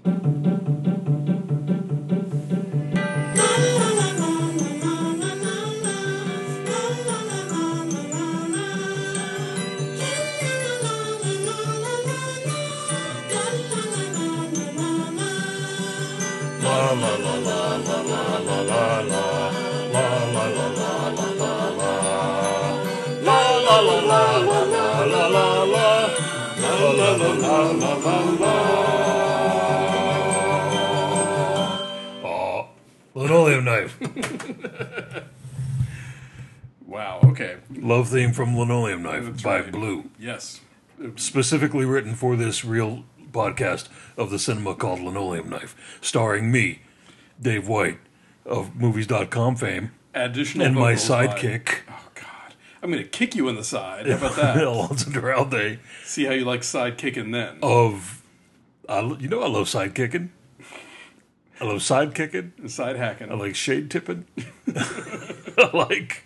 Linoleum Knife. Wow, okay. Love theme from Linoleum Knife That's by right. Blue. Yes. Specifically written for this real podcast of the cinema called Linoleum Knife, starring me, Dave White, of Movies.com fame, Additional and my vocals by- sidekick, Oh, God. I'm going to kick you in the side. How about that? Alonso Duralde, See how you like side kicking then. of, I love sidekicking. I love sidekicking. And side hacking. I like shade tipping. I like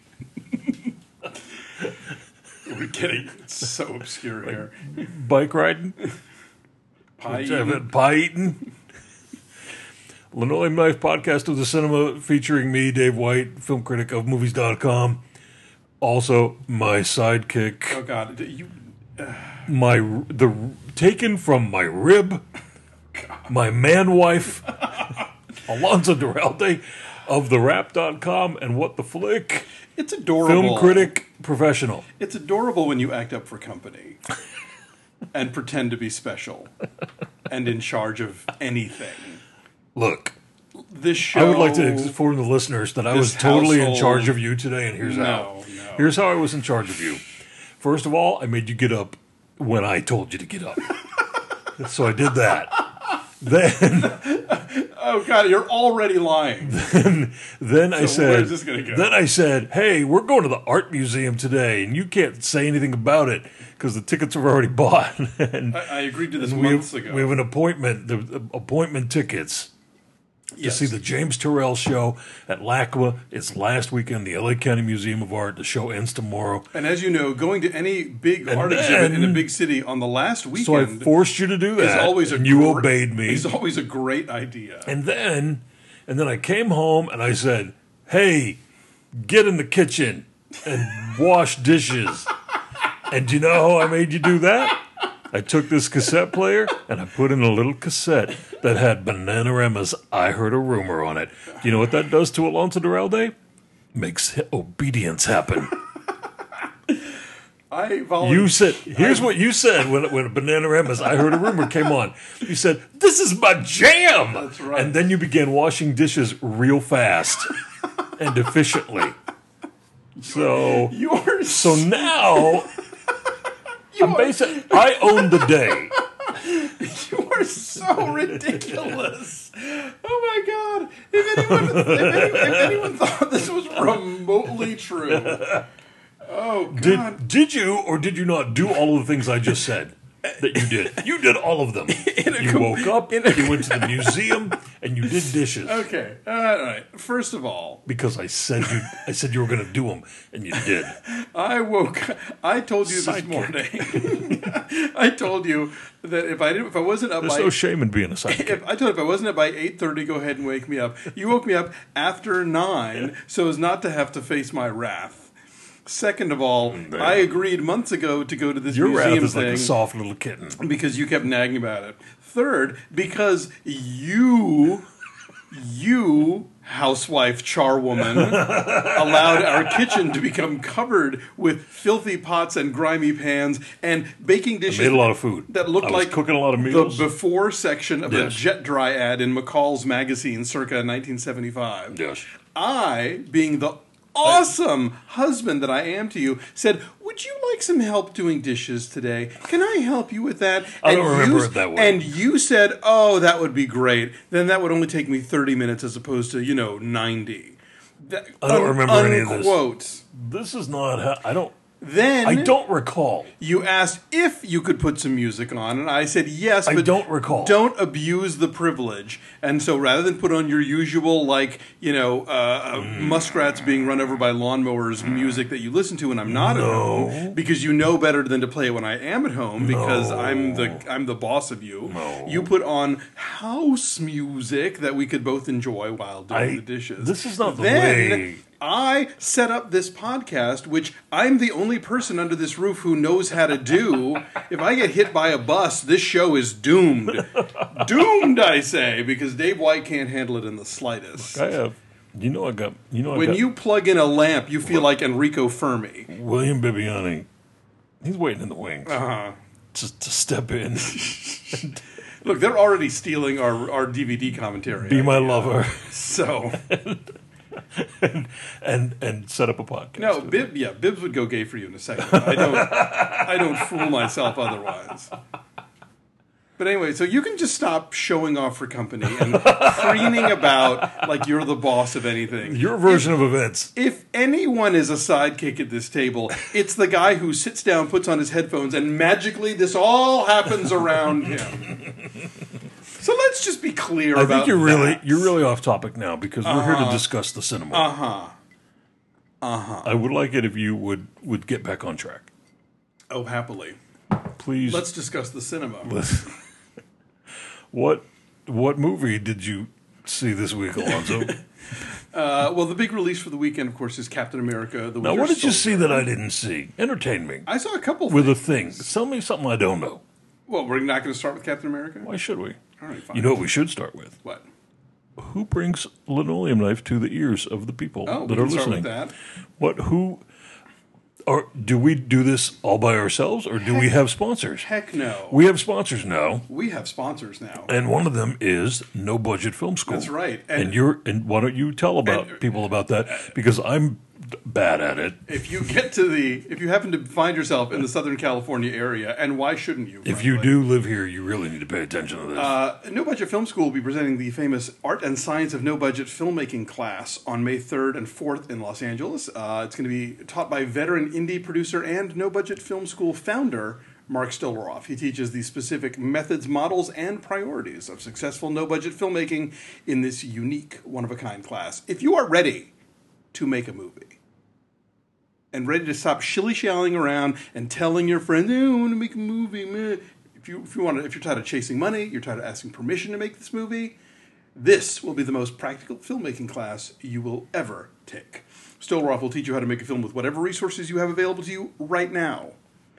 We're getting so obscure here. bike riding. Pie eating. Pie eating. Linoleum Knife podcast of the cinema featuring me, Dave White, film critic of Movies.com. Also, my sidekick, Oh, God. You... taken from my rib, my man wife, Alonso Duralde of TheWrap.com and What the Flick, It's adorable. film critic professional. It's adorable when you act up for company and pretend to be special and in charge of anything. Look, This show... I would like to inform the listeners that I was This totally in household- charge of you today, and here's how. No. Here's how I was in charge of you. First of all, I made you get up when I told you to get up. So I did that. Then Oh, God, you're already lying. Then I said, where's this gonna go? Then I said, hey, we're going to the art museum today, and you can't say anything about it because the tickets are already bought. And I agreed to this we months have, ago. we have an appointment, the appointment tickets to see the James Turrell show at LACMA. It's last weekend, the LA County Museum of Art. The show ends tomorrow. And as you know, going to any big art then- exhibit in a big city on the last weekend So I forced you to do is that. always and you obeyed me. Is always a great idea. And then I came home and I said, hey, get in the kitchen and wash dishes. And do you know how I made you do that? I took this cassette player and I put in a little cassette that had Bananarama's I Heard a Rumor on it. Do you know what that does to Alonso Duralde? Makes obedience happen. You said, here's what you said when Bananarama's I Heard a Rumor came on. You said, this is my jam! That's right. And then you began washing dishes real fast and efficiently. So now, I own the day. You are so ridiculous. Oh, my God. If anyone thought this was remotely true. Oh, God. Did you or did you not do all of the things I just said that you did? You did all of them. You woke up, you went to the museum, and you did dishes. Okay. All right. First of all, Because I said you were going to do them, and you did. I told you this morning. I told you that if I wasn't up There's by no shame in being a sidekick. I told you if I wasn't up by 8:30, go ahead and wake me up. You woke me up after 9 so as not to have to face my wrath. Second of all, I agreed months ago to go to this Your museum wrath is thing like a soft little kitten. because you kept nagging about it. Third, because you housewife charwoman allowed our kitchen to become covered with filthy pots and grimy pans and baking dishes. Made a lot of food. That looked I was like cooking a lot of meals. the before section of Yes. a Jet Dry ad in McCall's magazine circa 1975. Yes. I, being the awesome husband that I am to you, said, would you like some help doing dishes today? Can I help you with that? I don't remember it that way. And you said, oh, that would be great. Then that would only take me 30 minutes as opposed to, 90. I don't remember any of this. Unquote. This is not how... I don't... Then I don't recall. you asked if you could put some music on, and I said yes, I but don't recall. don't abuse the privilege. And so rather than put on your usual, muskrats being run over by lawnmowers music that you listen to when I'm not at home, because you know better than to play it when I am at home, because I'm the boss of you. No. You put on house music that we could both enjoy while doing the dishes. This is not the Then way. I set up this podcast, which I'm the only person under this roof who knows how to do. If I get hit by a bus, this show is doomed. Doomed, I say, because Dave White can't handle it in the slightest. I have. When you plug in a lamp, you feel like Enrico Fermi. William Bibiani, he's waiting in the wings to step in. Look, they're already stealing our DVD commentary. Be my lover. So... and set up a podcast. No, Bibbs would go gay for you in a second. I don't fool myself otherwise. But anyway, so you can just stop showing off for company and preening about like you're the boss of anything. Your version of events. If anyone is a sidekick at this table, it's the guy who sits down, puts on his headphones, and magically this all happens around him. So let's just be clear about I think you're really off topic now because we're here to discuss the cinema. I would like it if you would get back on track. Oh, happily. Please. Let's discuss the cinema. What movie did you see this week, Alonzo? Well, the big release for the weekend, of course, is Captain America. Now, what did you see that I didn't see? Entertain me. I saw a couple with things. a thing. Tell me something I don't know. Well, we're not going to start with Captain America? Why should we? All right, fine. You know what we should start with? What? Who brings linoleum knife to the ears of the people that are listening? Start with that. Do we do this all by ourselves, or do we have sponsors? Heck no. We have sponsors now. We have sponsors now. And one of them is No Budget Film School. That's right. And why don't you tell people about that? Because I'm bad at it. If you happen to find yourself in the Southern California area, and why shouldn't you? If you do live here, you really need to pay attention to this. No Budget Film School will be presenting the famous Art and Science of No Budget Filmmaking class on May 3rd and 4th in Los Angeles. It's going to be taught by veteran indie producer and No Budget Film School founder Mark Stolaroff. He teaches the specific methods, models, and priorities of successful no-budget filmmaking in this unique, one-of-a-kind class. If you are ready to make a movie, and ready to stop shilly-shallying around and telling your friends, I want to make a movie, man. If you're tired of chasing money, you're tired of asking permission to make this movie, this will be the most practical filmmaking class you will ever take. Stolaroff will teach you how to make a film with whatever resources you have available to you right now.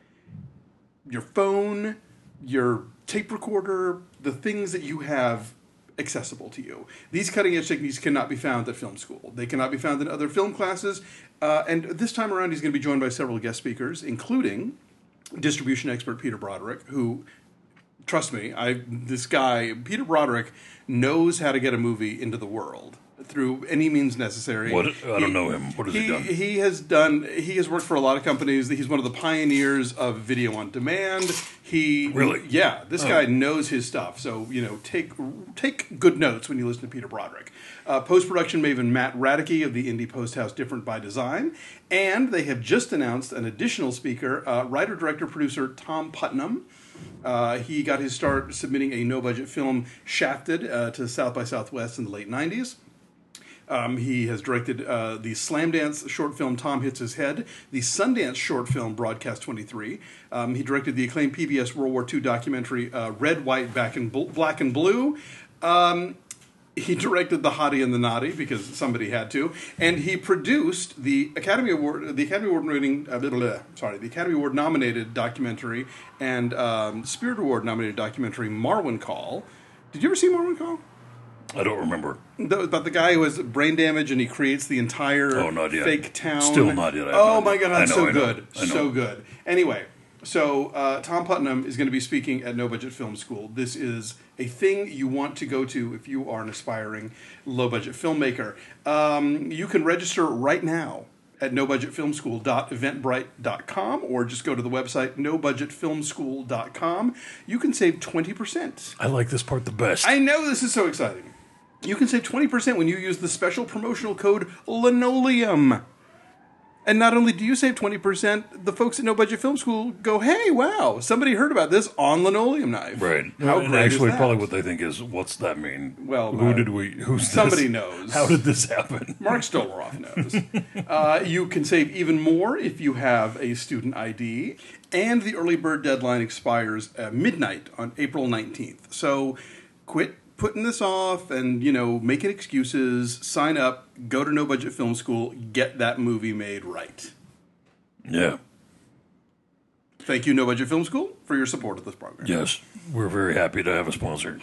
Your phone, your tape recorder, the things that you have accessible to you. These cutting-edge techniques cannot be found at film school. They cannot be found in other film classes. And this time around, he's going to be joined by several guest speakers, including distribution expert Peter Broderick, who, trust me, Peter Broderick, knows how to get a movie into the world through any means necessary. I don't know him. What has he done? He has worked for a lot of companies. He's one of the pioneers of video on demand. Really? Yeah, this guy knows his stuff. So, take good notes when you listen to Peter Broderick. Post-production maven Matt Radke of the indie post house Different by Design. And they have just announced an additional speaker, writer, director, producer Tom Putnam. He got his start submitting a no-budget film, Shafted, to South by Southwest in the late 90s. He has directed the Slamdance short film Tom Hits His Head, the Sundance short film Broadcast 23. He directed the acclaimed PBS World War II documentary Red, White, Black and Blue. He directed The Hottie and the Naughty because somebody had to, and he produced the Academy Award nominated documentary and Spirit Award nominated documentary Marwen Call. Did you ever see Marwen Call? I don't remember. About the guy who has brain damage and he creates the entire fake town. Still not yet. Oh my God, so good. So good. Anyway, so Tom Putnam is going to be speaking at No Budget Film School. This is a thing you want to go to if you are an aspiring low-budget filmmaker. You can register right now at nobudgetfilmschool.eventbrite.com or just go to the website nobudgetfilmschool.com. You can save 20%. I like this part the best. I know, this is so exciting. You can save 20% when you use the special promotional code LINOLEUM. And not only do you save 20%, the folks at No Budget Film School go, hey, wow, somebody heard about this on Linoleum Knife. Right. How and great actually, is that? probably what they think is, what's that mean? Well, who's somebody this? knows. How did this happen? Mark Stolaroff knows. You can save even more if you have a student ID. And the early bird deadline expires at midnight on April 19th. So quit putting this off and, making excuses, sign up, go to No Budget Film School, get that movie made right. Yeah. Thank you, No Budget Film School, for your support of this program. Yes. We're very happy to have a sponsor.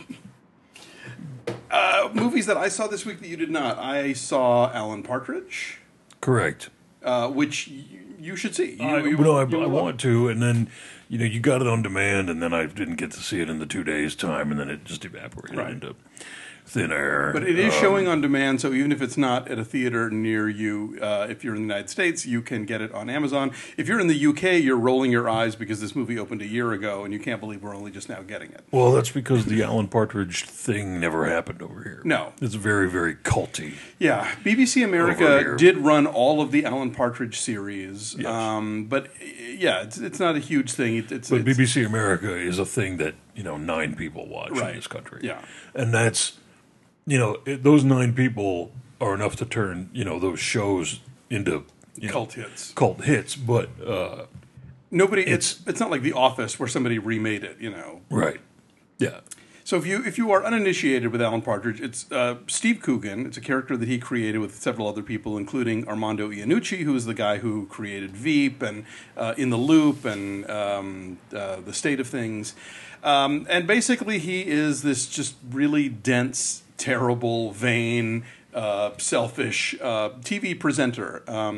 Movies that I saw this week that you did not. I saw Alan Partridge. Correct. Which you should see. I want to, and then, you got it on demand, and then I didn't get to see it in the 2 days' time, and then it just evaporated into thin air. But it is showing on demand, so even if it's not at a theater near you, if you're in the United States, you can get it on Amazon. If you're in the UK, you're rolling your eyes because this movie opened a year ago, and you can't believe we're only just now getting it. Well, that's because the Alan Partridge thing never happened over here. No. It's very, very culty. Yeah, BBC America did run all of the Alan Partridge series, Yes. but yeah, it's not a huge thing. It's BBC America is a thing that 9 people watch in this country. Yeah, and that's those 9 people are enough to turn those shows into cult hits. Cult hits, but nobody. It's not like The Office where somebody remade it. Right. Yeah. So if you are uninitiated with Alan Partridge, it's Steve Coogan. It's a character that he created with several other people, including Armando Iannucci, who is the guy who created Veep and In the Loop and The State of Things. And basically, he is this just really dense, terrible, vain, selfish TV presenter.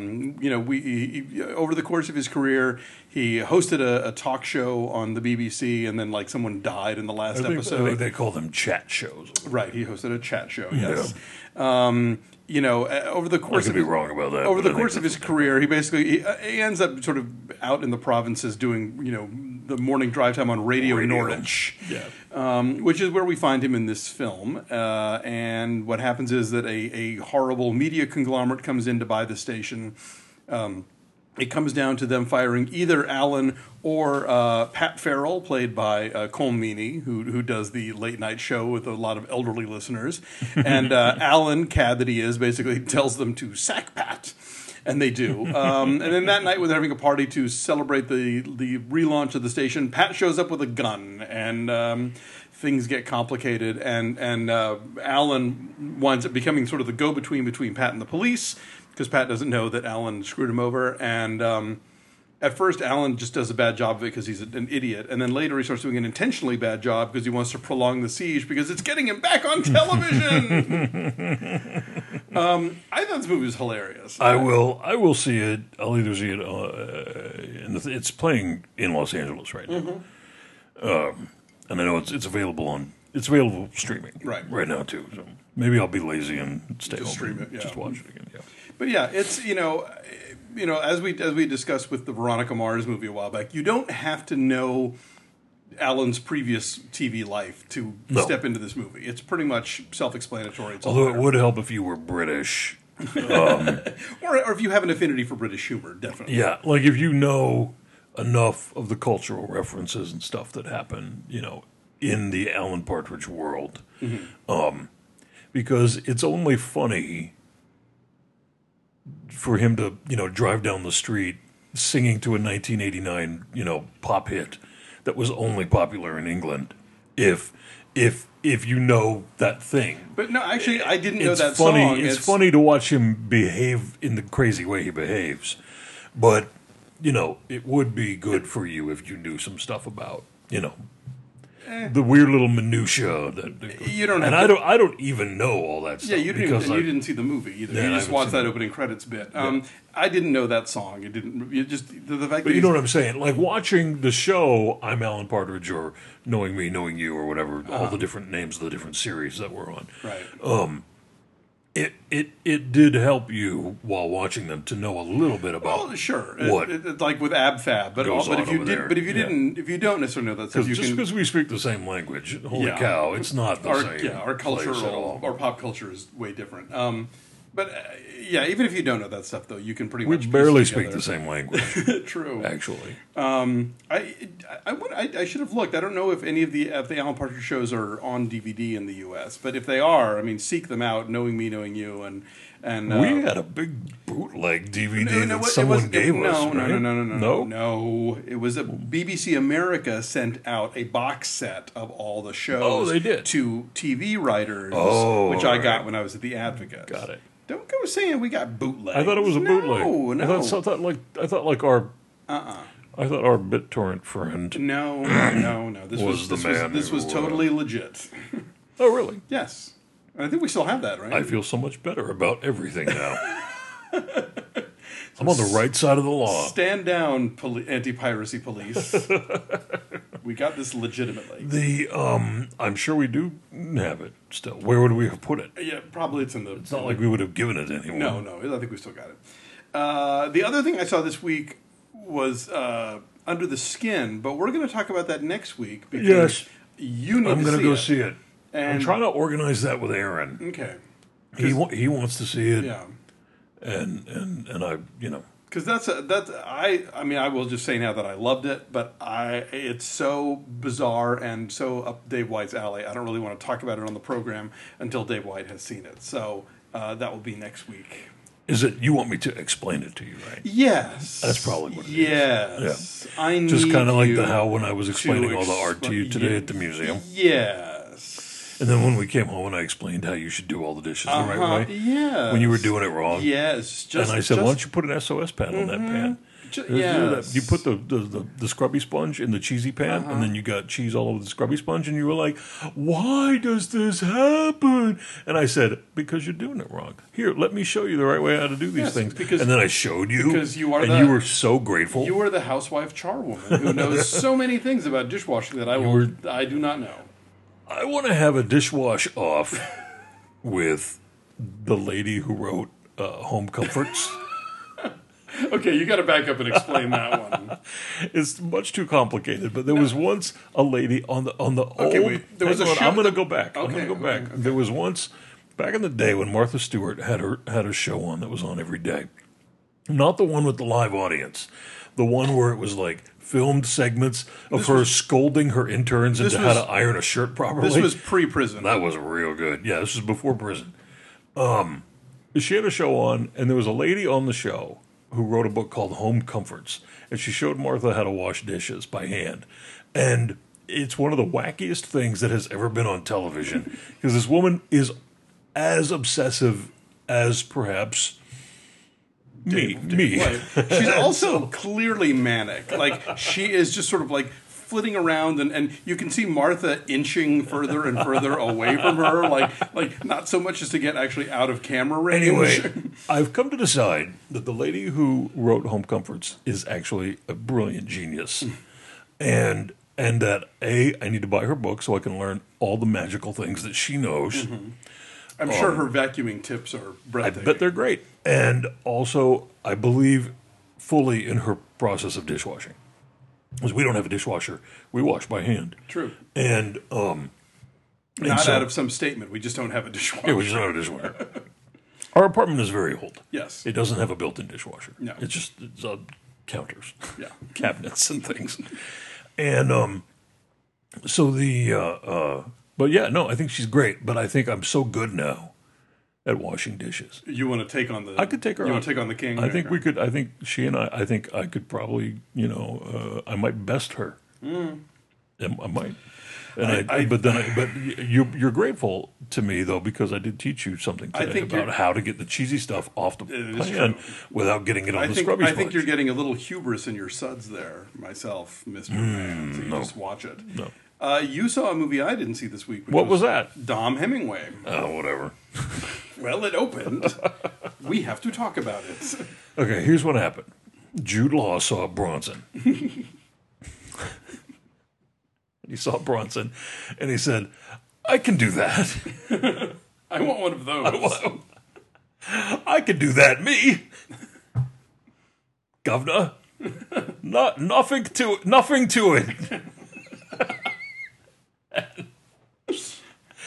Over the course of his career, he hosted a talk show on the BBC, and then someone died in the last episode. I think they call them chat shows. Right, he hosted a chat show. Yes. Yeah. Over the course I could be wrong about that. Over the course of his career, he basically he ends up sort of out in the provinces doing the morning drive time on Radio Norwich, which is where we find him in this film. And what happens is that a horrible media conglomerate comes in to buy the station. It comes down to them firing either Alan or Pat Farrell, played by Colm Meaney, who does the late night show with a lot of elderly listeners. And Alan, cad that he is, basically tells them to sack Pat. And they do. And then that night, when they're having a party to celebrate the relaunch of the station, Pat shows up with a gun, and things get complicated. And Alan winds up becoming sort of the go-between between Pat and the police, because Pat doesn't know that Alan screwed him over. And at first, Alan just does a bad job of it because he's an idiot. And then later, he starts doing an intentionally bad job because he wants to prolong the siege because it's getting him back on television. I thought this movie was hilarious. I will see it. I'll either see it. It's playing in Los Angeles right now, and I know it's available streaming right now too. So maybe I'll be lazy and stay home, stream it, just watch it again. Yeah. But yeah, it's as we discussed with the Veronica Mars movie a while back, you don't have to know Alan's previous TV life to step into this movie. It's pretty much self-explanatory. Although it would help if you were British, or if you have an affinity for British humor, definitely. Yeah, like if you know enough of the cultural references and stuff that happen, in the Alan Partridge world, because it's only funny for him to, drive down the street singing to a 1989, pop hit that was only popular in England. If you know that thing. But no, actually, I didn't know that funny, song. It's funny to watch him behave in the crazy way he behaves. But, it would be good for you if you knew some stuff about, the weird little minutia that you don't. I don't even know all that stuff. Yeah, you didn't see the movie either. Yeah, you just watched that opening credits bit. I didn't know that song. It didn't. You just the fact. But you know what I'm saying? Like watching the show, I'm Alan Partridge, or Knowing Me, Knowing You, or whatever. All the different names of the different series that we're on. Right. It did help you while watching them to know a little bit about. Well, sure. What it's like with Ab Fab, but if you don't necessarily know that stuff, because we speak the same language. Holy cow, it's not the same. Yeah, our culture, at all. our pop culture is way different. But yeah, even if you don't know that stuff, though, you can pretty We much barely piece speak together. the same language, True. actually. I should have looked. I don't know if any of the Alan Partridge shows are on DVD in the U.S., but if they are, I mean, seek them out. Knowing me, knowing you, and We had a big bootleg DVD that it someone gave us. No, right? no. It was a BBC America sent out a box set of all the shows. Oh, they did? To TV writers, Oh, which I all got right. when I was at the Advocate. Got it. Don't go saying we got bootleg. I thought it was a bootleg. No. I thought like our. I thought our BitTorrent friend. No. This Was the man This who, was totally legit. Oh, really? Yes. I think we still have that, right? I feel so much better about everything now. I'm on the right side of the law. Stand down, anti-piracy police. We got this legitimately. I'm sure we do have it still. Where would we have put it? Yeah, probably it's in the... It's not like we would have given it anymore. No, I think we still got it. The other thing I saw this week was Under the Skin, but we're going to talk about that next week because Yes. you need I'm to going to see go it. see it. I'm And- trying to organize that with Aaron. Okay. He wants to see it, Yeah. and I, Because I mean I will just say now that I loved it, but it's so bizarre and so up Dave White's alley. I don't really want to talk about it on the program until Dave White has seen it. So that will be next week. is it? You want me to explain it to you, right? Yes, That's probably what it is. Yes, I need Just kind of like you how when I was explaining to all the art to you today at the museum, Yes. and then when we came home and I explained how you should do all the dishes the right way Yes. when you were doing it wrong. Yes. And I said, why don't you put an SOS pad on that pan? Yes. You put the scrubby sponge in the cheesy pan, and then you got cheese all over the scrubby sponge, and you were like, why does this happen? And I said, because you're doing it wrong. Here, let me show you the right way how to do these Yes, things. because- And then I showed you, because you are and the- you were so grateful. You are the housewife charwoman who knows so many things about dishwashing that I do not know. I want to have a dishwash off with the lady who wrote Home Comforts. Okay, you got to back up and explain that one. It's much too complicated, but there was once a lady on the Okay, old. wait, there was hang a on, show I'm going to that- go back. I'm Okay, going to go back. okay. There was once back in the day when Martha Stewart had a show on that was on every day. Not the one with the live audience, the one where it was like filmed segments of her scolding her interns into how was- to iron a shirt properly. This was pre-prison. That was real good. Yeah, this was before prison. She had a show on, and there was a lady on the show who wrote a book called Home Comforts, and she showed Martha how to wash dishes by hand. And it's one of the wackiest things that has ever been on television, because this woman is as obsessive as perhaps me. Right. She's also clearly manic. Like, she is just sort of like flitting around, and you can see Martha inching further and further away from her, like not so much as to get actually out of camera range. Anyway, I've come to decide that the lady who wrote Home Comforts is actually a brilliant genius. And that, I need to buy her book so I can learn all the magical things that she knows. I'm sure her vacuuming tips are I breathtaking. bet they're great. And also, I believe fully in her process of dishwashing. Because we don't have a dishwasher. We wash by hand. True. And, Not so- out of some statement. We just don't have a dishwasher. yeah, we just don't have a dishwasher. Our apartment is very old. Yes. It doesn't have a built-in dishwasher. No. It's counters. Yeah. Cabinets and things. And so but yeah, no, I think she's great, but I think I'm so good now at washing dishes. You want to take on the? I could take her You on. want to take on the king? I think Okay. we could. I think she and I think I could probably. I might best her. I might. And but you're grateful to me though, because I did teach you something today think about you're- how to get the cheesy stuff off the is pan true. without getting it on I the think scrubby I sponge. think you're getting a little hubris in your suds there, myself, Mr. Man. So you just watch it. No. You saw a movie I didn't see this week. Which What was that? Dom Hemingway. Oh, whatever. Well, it opened. We have to talk about it. Okay, here's what happened. Jude Law saw Bronson. He saw Bronson, and he said, "I can do that. I want one of those. I can do that, me, governor. Nothing and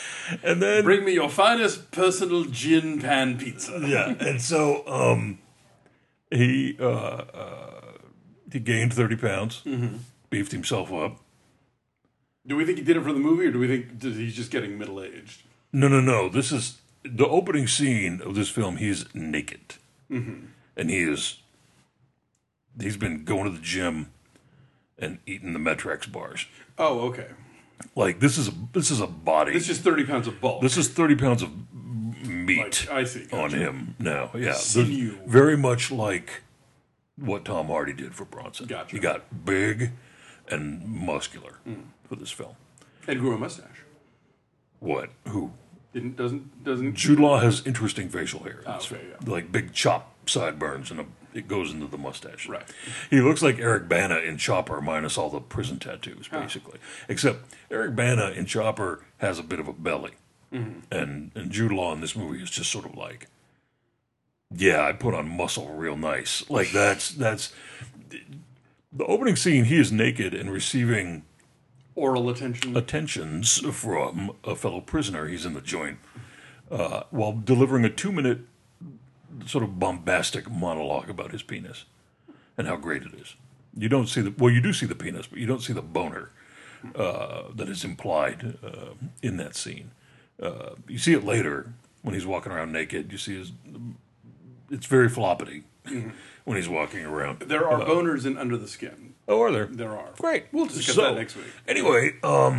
And then Bring me your finest personal gin pan pizza. yeah, and so he gained 30 pounds, beefed himself up. Do we think he did it for the movie, or do we think he's just getting middle-aged? No. This is the opening scene of this film. He's naked, and he's been going to the gym and eating the Metrex bars. Oh, okay. Like this is a body. It's just 30 pounds of bulk. This is 30 pounds of meat I see. Gotcha. on him now. Yeah, Sinew. very much like what Tom Hardy did for Bronson. Gotcha. He got big and muscular for this film. And grew a mustache. What? Who? Doesn't Jude Law has interesting facial hair. In this okay, film. yeah. Like big chop sideburns, and it goes into the mustache. Right. He looks like Eric Bana in Chopper, minus all the prison tattoos, basically. Except Eric Bana in Chopper has a bit of a belly, and Jude Law in this movie is just sort of like, yeah, I put on muscle real nice. Like that's the opening scene. He is naked and receiving oral attentions from a fellow prisoner. He's in the joint while delivering a 2-minute sort of bombastic monologue about his penis and how great it is. You don't see you do see the penis, but you don't see the boner that is implied in that scene. You see it later when he's walking around naked. You see it's very floppity when he's walking around. There are boners in Under the Skin. Oh, are there? There are. Great. We'll discuss that next week. Anyway,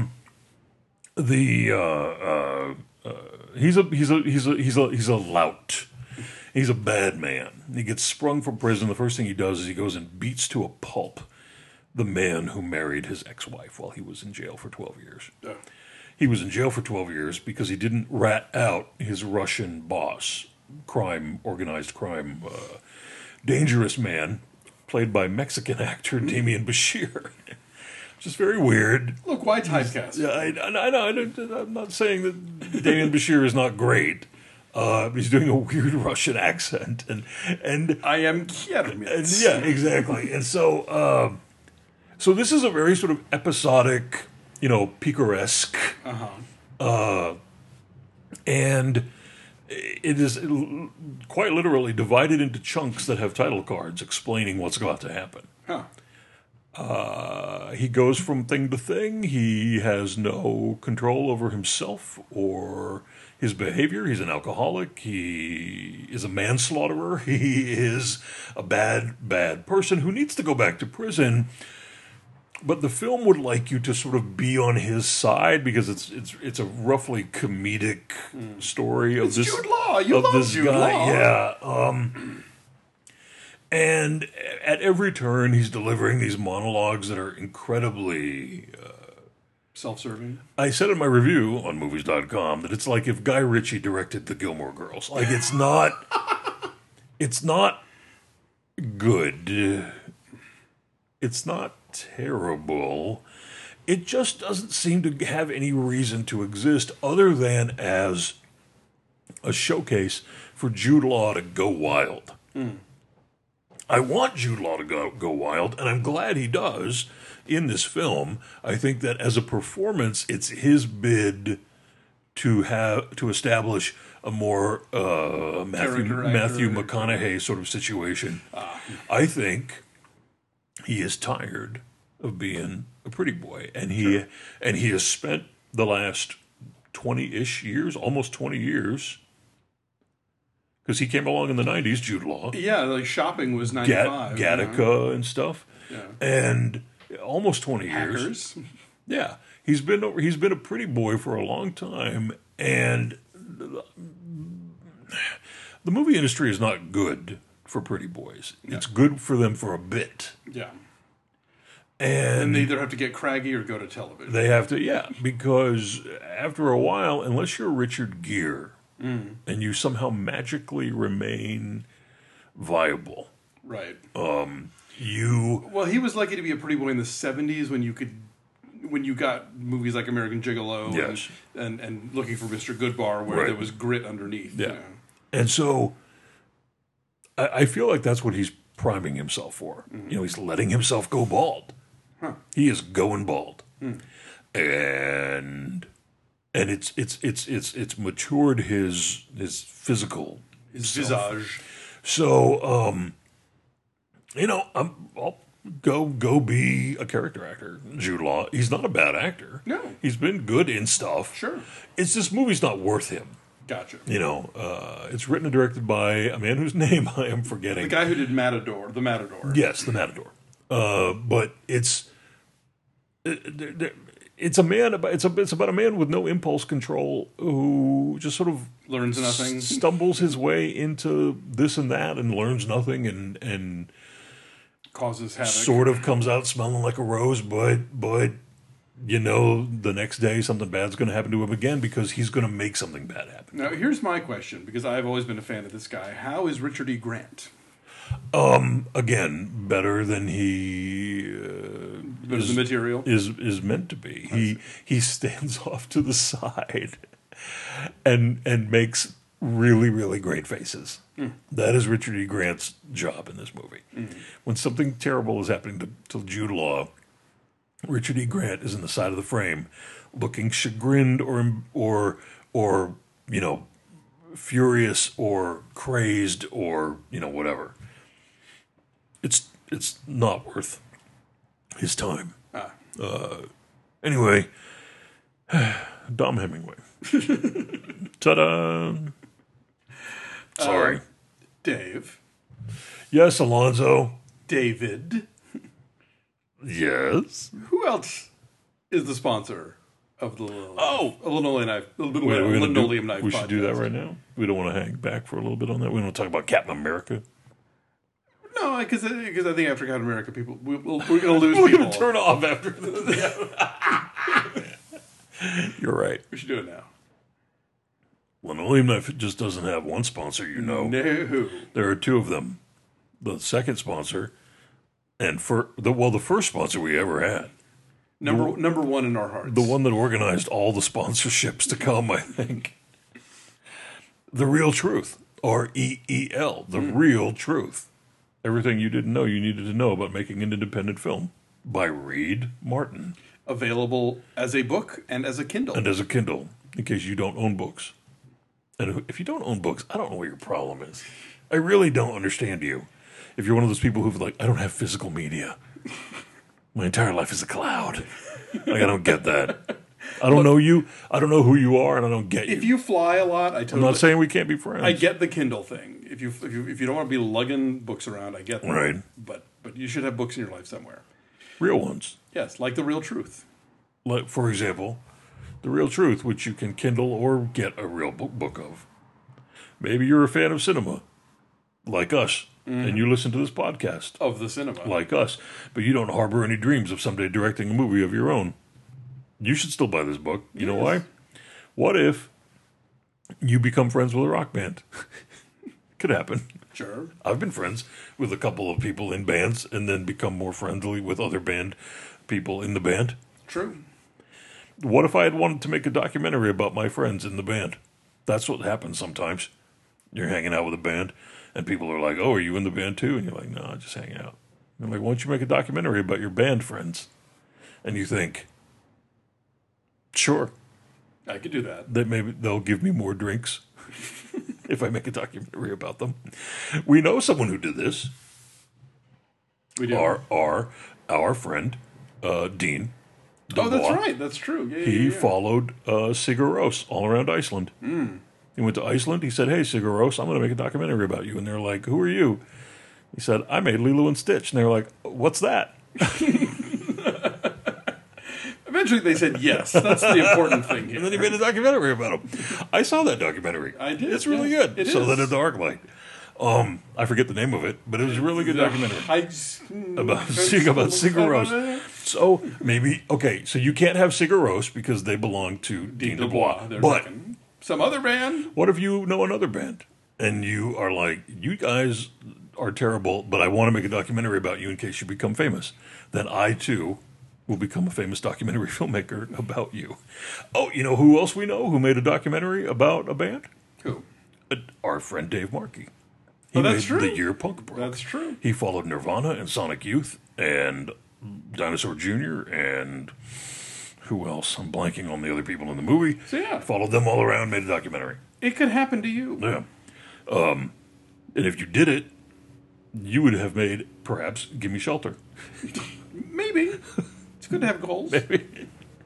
he's a lout. He's a bad man. He gets sprung from prison. The first thing he does is he goes and beats to a pulp the man who married his ex-wife while he was in jail for 12 years. He was in jail for 12 years because he didn't rat out his Russian boss, organized crime, dangerous man, played by Mexican actor Damian Bashir. Just very weird. Look, why typecast? Yeah, I know. I'm not saying that Damian Bashir is not great. But he's doing a weird Russian accent, and I am Kiermits. yeah, exactly. And so, so this is a very sort of episodic, picaresque, and it is quite literally divided into chunks that have title cards explaining what's about to happen. He goes from thing to thing. He has no control over himself or his behavior. He's an alcoholic. He is a manslaughterer. He is a bad person who needs to go back to prison. But the film would like you to sort of be on his side because it's a roughly comedic story of this Jude Law. You love this Jude guy. Law. Yeah. And at every turn, he's delivering these monologues that are incredibly self-serving. I said in my review on movies.com that it's like if Guy Ritchie directed The Gilmore Girls. Like it's not good. It's not terrible. It just doesn't seem to have any reason to exist other than as a showcase for Jude Law to go wild. I want Jude Law to go wild, and I'm glad he does in this film. I think that as a performance, it's his bid to establish a more Matthew McConaughey sort of situation. I think he is tired of being a pretty boy, and he has spent the last 20-ish years, almost 20 years. Because he came along in the 90s, Jude Law. Yeah, like Shopping was 95. Gattaca and stuff. Yeah. And almost 20 years. Hackers. Yeah. He's been a pretty boy for a long time. And the movie industry is not good for pretty boys. Yeah. It's good for them for a bit. Yeah. And they either have to get craggy or go to television. They have to, yeah. Because after a while, unless you're Richard Gere... and you somehow magically remain viable. Right. Well, he was lucky to be a pretty boy in the 70s when you got movies like American Gigolo yes. and Looking for Mr. Goodbar where there was grit underneath. Yeah. And so I feel like that's what he's priming himself for. He's letting himself go bald. He is going bald. And and it's matured his physical His self. visage. So I'll go be a character actor. Jude Law, he's not a bad actor. No. He's been good in stuff. Sure. It's this movie's not worth him. Gotcha. It's written and directed by a man whose name I am forgetting. The guy who did Matador, the Matador. Yes, the Matador. But it's a man. It's about a man with no impulse control who just sort of Learns nothing. stumbles his way into this and that, and learns nothing, and Causes havoc. sort of comes out smelling like a rose. But the next day something bad's going to happen to him again because he's going to make something bad happen. Now, here's my question, because I've always been a fan of this guy. How is Richard E. Grant? Again, better than he Better than the material? is meant to be. He stands off to the side and makes really, really great faces. That is Richard E. Grant's job in this movie. When something terrible is happening to Jude Law, Richard E. Grant is in the side of the frame, looking chagrined or furious or crazed or whatever. It's not worth his time. Anyway, Dom Hemingway. Ta-da! Sorry. Dave. Yes, Alonzo. David. Yes. Who else is the sponsor of the linoleum knife? Wait, Linoleum knife. we should do that podcast? right now. We don't want to hang back for a little bit on that. We want to talk about Captain America. No, because I think after Captain America, we're going to lose We're people. going to turn off after this. You're right. We should do it now. Linoleum Knife just doesn't have one sponsor, No. There are two of them. The second sponsor, and the first sponsor we ever had. Number one in our hearts. The one that organized all the sponsorships to come, I think. The Real Truth, REEL, The Real Truth. Everything you didn't know you needed to know about making an independent film by Reed Martin. Available as a book and as a Kindle. And as a Kindle, in case you don't own books. And if you don't own books, I don't know what your problem is. I really don't understand you. If you're one of those people who've I don't have physical media. My entire life is a cloud. I don't get that. I don't know you. I don't know who you are, and I don't get you. If you fly a lot, I'm not saying we can't be friends. I get the Kindle thing. If you don't want to be lugging books around, I get that. Right. But you should have books in your life somewhere. Real ones. Yes, like The Real Truth. Like, for example, The Real Truth, which you can Kindle or get a real book of. Maybe you're a fan of cinema, like us, and you listen to this podcast. Of the cinema. Like us, but you don't harbor any dreams of someday directing a movie of your own. You should still buy this book. You know why? What if you become friends with a rock band? Could happen. Sure. I've been friends with a couple of people in bands and then become more friendly with other band people in the band. True. What if I had wanted to make a documentary about my friends in the band? That's what happens sometimes. You're hanging out with a band, and people are like, "Oh, are you in the band too?" And you're like, "No, I'm just hanging out." And they're like, "Why don't you make a documentary about your band friends?" And you think, "Sure, I could do that. that maybe they'll give me more drinks if I make a documentary about them." We know someone who did this. We do. Our friend Dean. Oh, that's Dubois. right. That's true. Yeah, He yeah. followed Sigur Rós all around Iceland. He went to Iceland. He said, "Hey, Sigur Rós, I'm going to make a documentary about you." And they're like, "Who are you?" He said, "I made Lilo and Stitch." And they're like, "What's that?" Eventually they said yes. That's the important thing here. And then he made a documentary about him. I saw that documentary. I did, It's really yeah. good. It So is. then in the Arclight. I forget the name of it, but it was a really good documentary. About Sigur Rós. So maybe, okay, so you can't have Sigur Rós because they belong to Dean Dubois. They're But second. Some other band. what if you know another band and you are like, "You guys are terrible, but I want to make a documentary about you in case you become famous." Then I too will become a famous documentary filmmaker about you. Oh, you know who else we know who made a documentary about a band? Who? Our friend Dave Markey. Oh, He that's made true. The Year Punk Broke. That's true. He followed Nirvana and Sonic Youth and Dinosaur Jr. and who else? I'm blanking on the other people in the movie. So, yeah. Followed them all around, made a documentary. It could happen to you. Yeah. And if you did it, you would have made, perhaps, Gimme Shelter. Maybe. It's good to have goals. Maybe.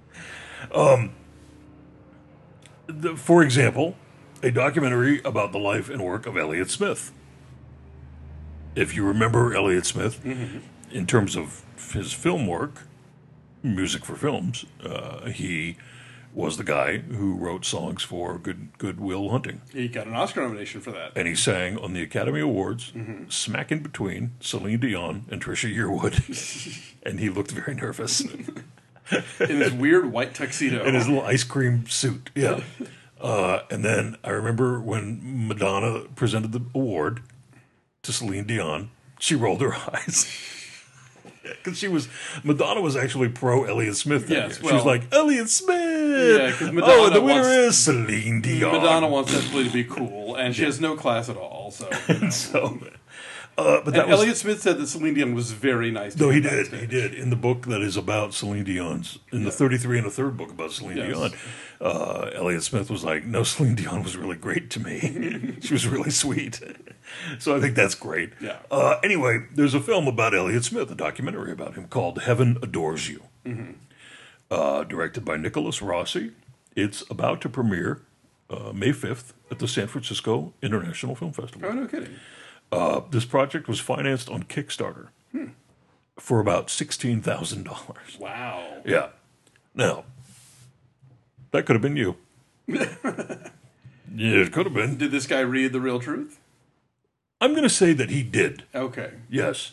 For example, a documentary about the life and work of Elliott Smith. If you remember Elliott Smith, in terms of his film work, music for films, he was the guy who wrote songs for Good Will Hunting. He got an Oscar nomination for that. And he sang on the Academy Awards, smack in between Celine Dion and Trisha Yearwood. And he looked very nervous. In his weird white tuxedo. In his little ice cream suit, yeah. And then I remember when Madonna presented the award to Celine Dion, she rolled her eyes. Because Madonna was actually pro Elliott Smith. Yes, she was like, Elliott Smith! Yeah, because Madonna oh, and the winner is Celine Dion. Madonna wants Leslie to be cool, and she has no class at all. So, but that was, Elliott Smith said that Celine Dion was very nice to no, him he did. backstage. He did. In the book that is about Celine Dion's, in the 33 and a third book about Celine Dion, Elliott Smith was like, no, Celine Dion was really great to me. She was really sweet. So I think that's great. Yeah. Anyway, there's a film about Elliott Smith, a documentary about him called Heaven Adores You, directed by Nicholas Rossi. It's about to premiere May 5th at the San Francisco International Film Festival. Oh, no kidding. This project was financed on Kickstarter for about $16,000. Wow. Yeah. Now, that could have been you. Yeah, it could have been. Did this guy read The Real Truth? I'm going to say that he did. Okay. Yes.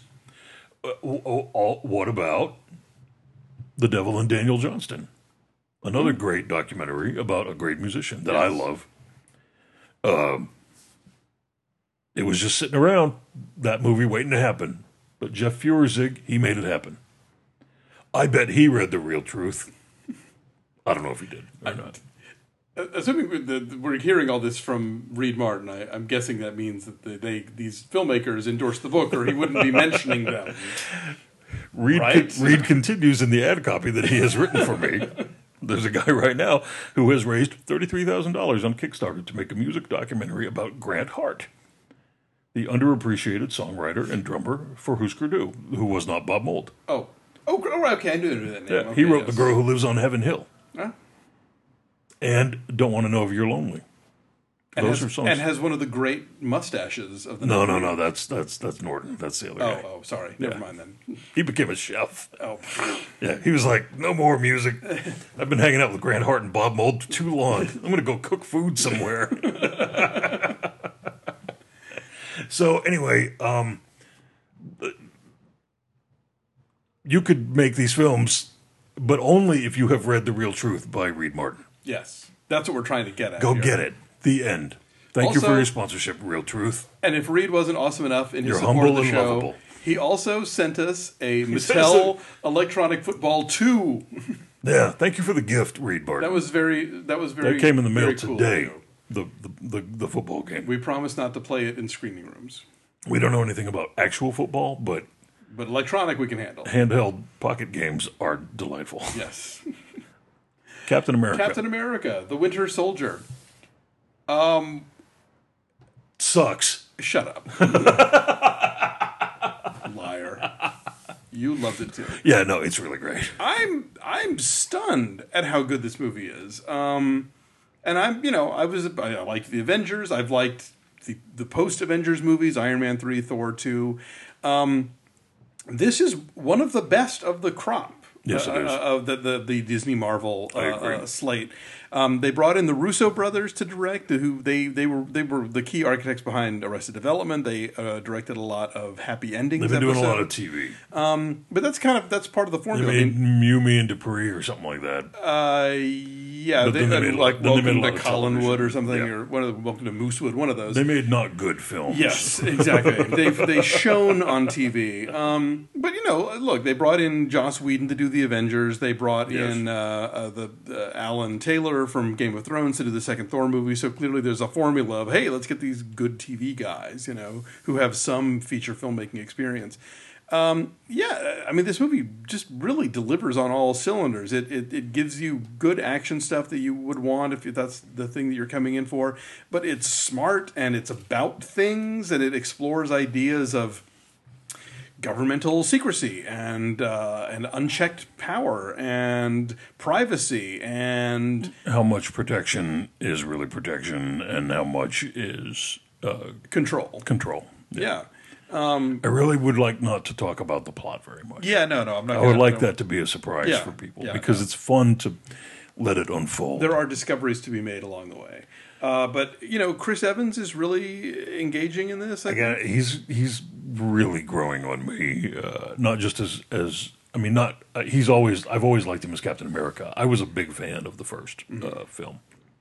What about The Devil and Daniel Johnston? Another great documentary about a great musician that I love. It was just sitting around, that movie waiting to happen. But Jeff Feuerzig, he made it happen. I bet he read The Real Truth. I don't know if he did or not. Assuming that we're hearing all this from Reed Martin, I'm guessing that means that these filmmakers endorsed the book, or he wouldn't be mentioning them. Reed continues in the ad copy that he has written for me. There's a guy right now who has raised $33,000 on Kickstarter to make a music documentary about Grant Hart, the underappreciated songwriter and drummer for Husker Du, who was not Bob Mould. Oh, okay, I knew that name. Yeah, Okay, he wrote yes. The Girl Who Lives on Heaven Hill. Huh? And Don't Want to Know If You're Lonely. Those are songs. And has one of the great mustaches of the No, night. That's Norton. That's the other guy. Oh, sorry. Never mind then. He became a chef. Oh. Yeah, he was like, no more music. I've been hanging out with Grant Hart and Bob Mould for too long. I'm going to go cook food somewhere. So anyway, you could make these films, but only if you have read The Real Truth by Reed Martin. Yes. That's what we're trying to get at. Go here. get it. The end. Thank you Also- for your sponsorship, Real Truth. And if Reed wasn't awesome enough in his You're support humble of the and show, lovable. he also sent us a sent us Mattel Electronic Football 2. Yeah, thank you for the gift, Reed Martin. That was very. That came in the mail very cool of today. you. The football game. We promised not to play it in screening rooms, We don't know anything about actual football, but but electronic we can handle. handheld pocket games are delightful. Yes. Captain America Captain America, the Winter Soldier. sucks. Shut up. Liar. You loved it too. Yeah, no, it's really great. I'm stunned at how good this movie is. And I liked the Avengers. I've liked the post Avengers movies, Iron Man 3, Thor 2. This is one of the best of the crop. Yes, it is. Of the Disney Marvel I agree. slate. They brought in the Russo brothers to direct, who they were the key architects behind Arrested Development. They directed a lot of Happy Endings. They've been doing a lot of episodes. TV. But that's part of the They formula. made Mew Me and Dupree or something like that. Yeah, But they then they had made a like lot- then they made a Welcome lot to of Collinwood television. or something, Yeah. or one of the Welcome to Moosewood, one of those. They made not good films. Yes, exactly. they shone on TV. But look, they brought in Joss Whedon to do the Avengers. They brought in the Alan Taylor from Game of Thrones to do the second Thor movie. So clearly, there's a formula of, hey, let's get these good TV guys, who have some feature filmmaking experience. Yeah, I mean, this movie just really delivers on all cylinders. It gives you good action stuff that you would want if that's the thing that you're coming in for. But it's smart and it's about things and it explores ideas of governmental secrecy and unchecked power and privacy and How much protection is really protection, and how much is control. control? Yeah. I really would like not to talk about the plot very much. Yeah, no, I'm not. I would like that to be a surprise Yeah, for people yeah, because it's fun to let it unfold. There are discoveries to be made along the way. But Chris Evans is really engaging in this. I think. He's really growing on me. Not just as I mean, not he's always. I've always liked him as Captain America. I was a big fan of the first film.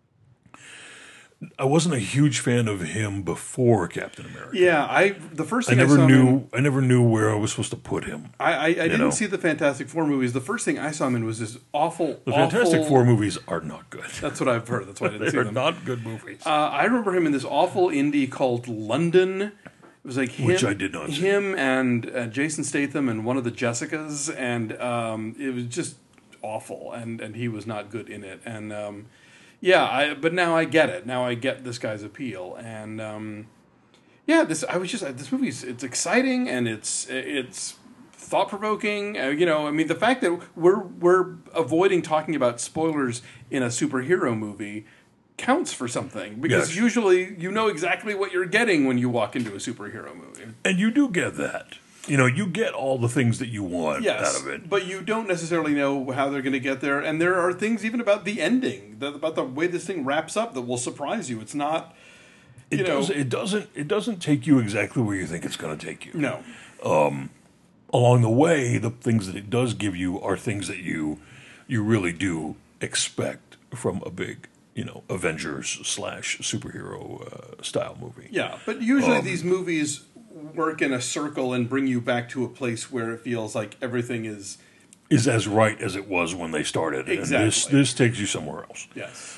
I wasn't a huge fan of him before Captain America. Yeah, the first I thing I never knew where I was supposed to put him. I didn't see the Fantastic Four movies. The first thing I saw him in was this awful. The Fantastic Four movies are not good. That's what I've heard. That's why I didn't see They're them. not good movies. I remember him in this awful indie called London. It was like him, Which I did not see. Him and Jason Statham and one of the Jessicas, and it was just awful. And he was not good in it. And but now I get it. Now I get this guy's appeal. And this movie's it's exciting and it's thought provoking. The fact that we're avoiding talking about spoilers in a superhero movie counts for something because usually you know exactly what you're getting when you walk into a superhero movie. And you do get that. You get all the things that you want out of it. But you don't necessarily know how they're going to get there. And there are things even about the ending, about the way this thing wraps up that will surprise you. It's not, It doesn't take you exactly where you think it's going to take you. No. Along the way, the things that it does give you are things that you really do expect from a big, Avengers / superhero style movie. Yeah, but usually these movies work in a circle and bring you back to a place where it feels like everything is as right as it was when they started. Exactly. And this takes you somewhere else. Yes.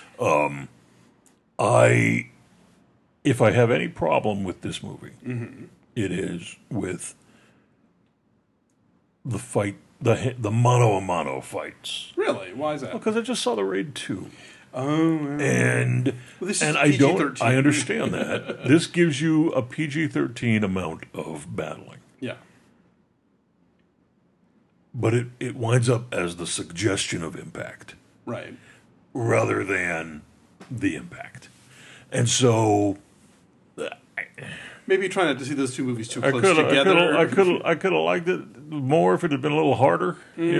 If I have any problem with this movie, it is with the fight, the mano a mano fights. Really? Why is that? Because I just saw the Raid 2. Oh, and this is and PG-13. I understand that. This gives you a PG-13 amount of battling. Yeah. But it winds up as the suggestion of impact. Right. Rather than the impact. And so maybe try not to see those two movies too close together. I could have liked it more if it had been a little harder,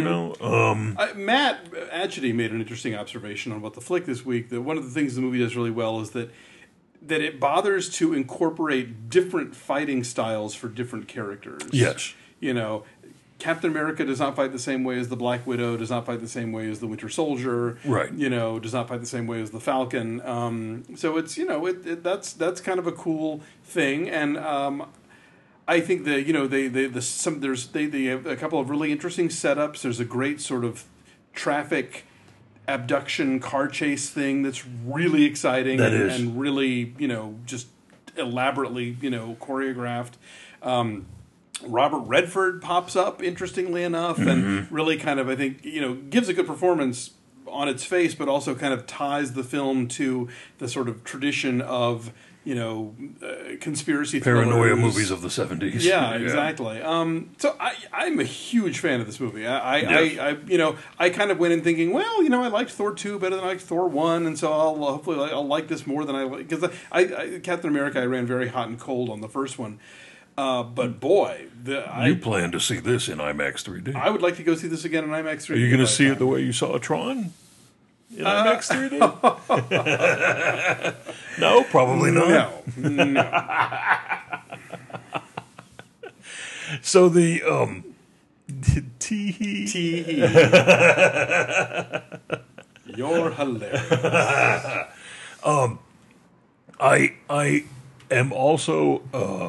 Matt Adjety made an interesting observation on what the flick this week. That one of the things the movie does really well is that it bothers to incorporate different fighting styles for different characters. Yes. Captain America does not fight the same way as the Black Widow, does not fight the same way as the Winter Soldier. Right. Does not fight the same way as the Falcon. So it's, that's kind of a cool thing. And I think that, they have a couple of really interesting setups. There's a great sort of traffic abduction car chase thing that's really exciting and really, just elaborately, choreographed. Robert Redford pops up, interestingly enough, and really kind of, I think, gives a good performance on its face, but also kind of ties the film to the sort of tradition of, conspiracy paranoia thrillers. movies of the 70s. Yeah, exactly. So I'm a huge fan of this movie. I kind of went in thinking, well, I liked Thor 2 better than I liked Thor 1, and so I'll like this more than I like, because Captain America, I ran very hot and cold on the first one. But boy, you plan to see this in IMAX 3D. I would like to go see this again in IMAX 3D. Are you going to see it the way you saw Tron? In IMAX 3D? No, probably not. No. So the Teehee. You're hilarious. I am also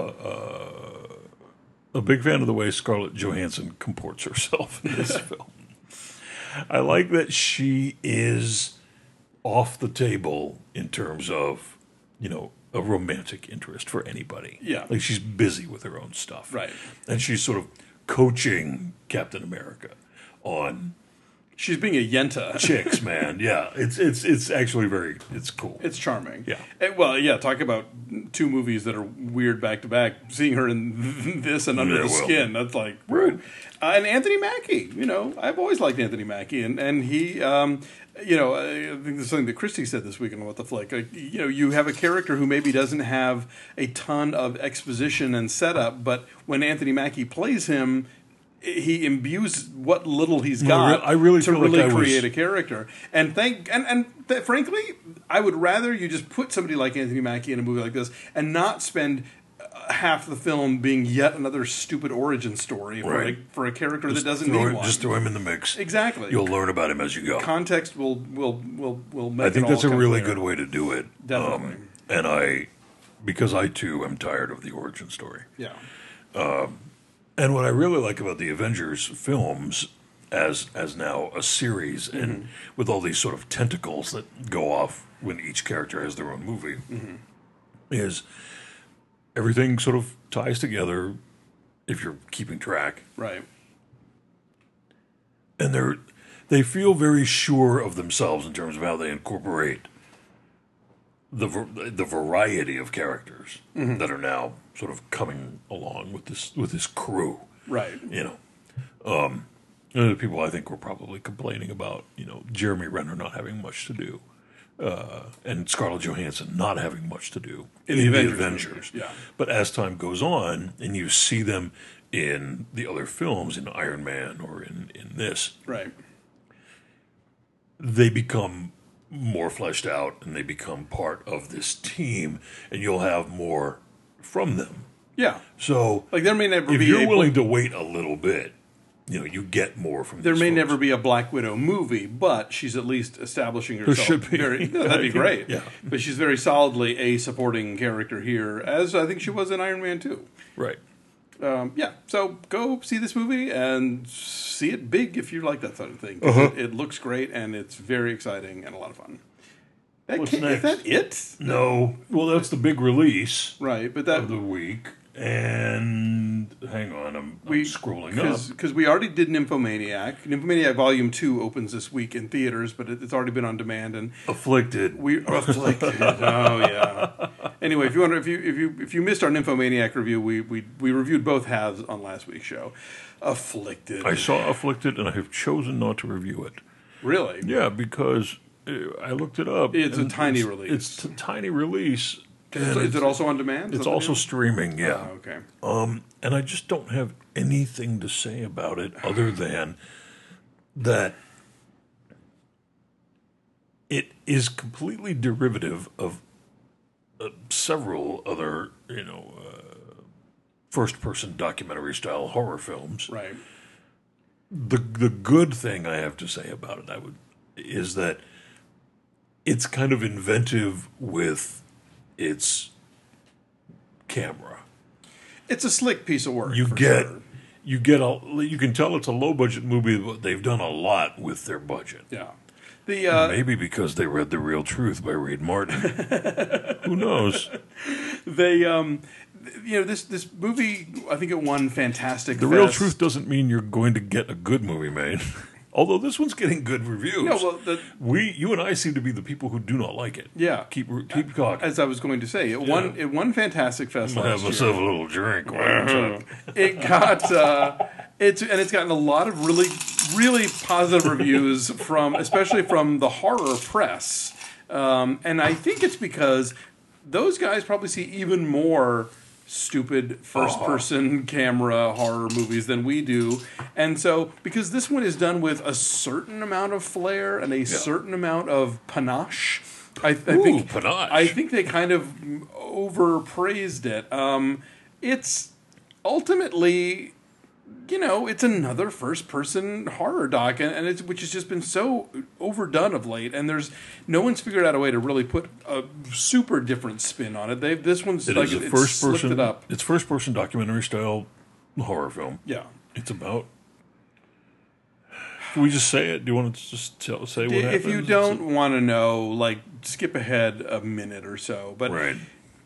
a big fan of the way Scarlett Johansson comports herself in this film. I like that she is off the table in terms of, a romantic interest for anybody. Yeah. Like she's busy with her own stuff. Right. And she's sort of coaching Captain America on She's being a yenta. chicks, man. Yeah, it's actually it's cool. It's charming. Yeah. Well, yeah, talk about two movies that are weird back to back. Seeing her in this and Under Yeah, the well, Skin, that's like, right. And Anthony Mackie, I've always liked Anthony Mackie, and he, I think there's something that Christy said this week on What the Flick. You have a character who maybe doesn't have a ton of exposition and setup, but when Anthony Mackie plays him, he imbues what little he's got I really to feel really like create a character. And frankly, I would rather you just put somebody like Anthony Mackie in a movie like this and not spend half the film being yet another stupid origin story for a character that doesn't need one. Just throw him in the mix. Exactly. You'll learn about him as you go. Context will make. I think it that's all a come really clear. good way to do it. Definitely. And because I too am tired of the origin story. Yeah. And what I really like about the Avengers films as now a series and with all these sort of tentacles that go off when each character has their own movie is everything sort of ties together if you're keeping track. Right. And they feel very sure of themselves in terms of how they incorporate the variety of characters that are now sort of coming along with this crew. Right. The people I think were probably complaining about Jeremy Renner not having much to do, and Scarlett Johansson not having much to do In the Avengers. Yeah. But as time goes on, and you see them in the other films, in Iron Man or in this, Right. they become more fleshed out and they become part of this team, and you'll have more from them. Yeah. So, Like there may never if be you're willing to wait a little bit, you get more from. There these may folks. never be a Black Widow movie, but she's at least establishing herself. should be. That'd be great. Yeah. But she's very solidly a supporting character here, as I think she was in Iron Man 2. Right. So go see this movie and see it big if you like that sort of thing. 'Cause it looks great and it's very exciting and a lot of fun. What's Is next? that it? No. Well, that's the big release Right, but that of the week. And hang on, I'm scrolling up. because we already did Nymphomaniac. Nymphomaniac Volume 2 opens this week in theaters, but it's already been on demand and Afflicted. we are afflicted. Oh yeah. Anyway, if you missed our Nymphomaniac review, we reviewed both halves on last week's show. Afflicted. I saw Afflicted, and I have chosen not to review it. Really? Yeah, because I looked it up. It's a and tiny release. It's a tiny release. Is it also on demand? It's also streaming, yeah. Oh, okay. And I just don't have anything to say about it other than that it is completely derivative of several other, first-person documentary-style horror films. Right. The good thing I have to say about it, is that it's kind of inventive with its camera. It's a slick piece of work. You for get sure. you can tell it's a low budget movie, but they've done a lot with their budget. Yeah. The Maybe because they read The Real Truth by Reed Martin. Who knows? they this movie, I think it won Fantastic The Real Fest. Truth doesn't mean you're going to get a good movie made. Although this one's getting good reviews. No, well, you and I seem to be the people who do not like it. Yeah. Keep talking. As I was going to say, it won Fantastic Fest last Have year. myself a little drink. while I'm talking. It got it's gotten a lot of really really positive reviews especially from the horror press, and I think it's because those guys probably see even more stupid first-person camera horror movies than we do, and so because this one is done with a certain amount of flair and a certain amount of panache, I think panache. I think they kind of overpraised it. It's ultimately, it's another first-person horror doc, and which has just been so overdone of late. And no one's figured out a way to really put a super different spin on it. This one's It like is a it's first slicked person. it up. It's first person documentary style horror film. Yeah. It's about. Can we just say it? Do you want to just say what happens? If you don't want to know, skip ahead a minute or so. But Right.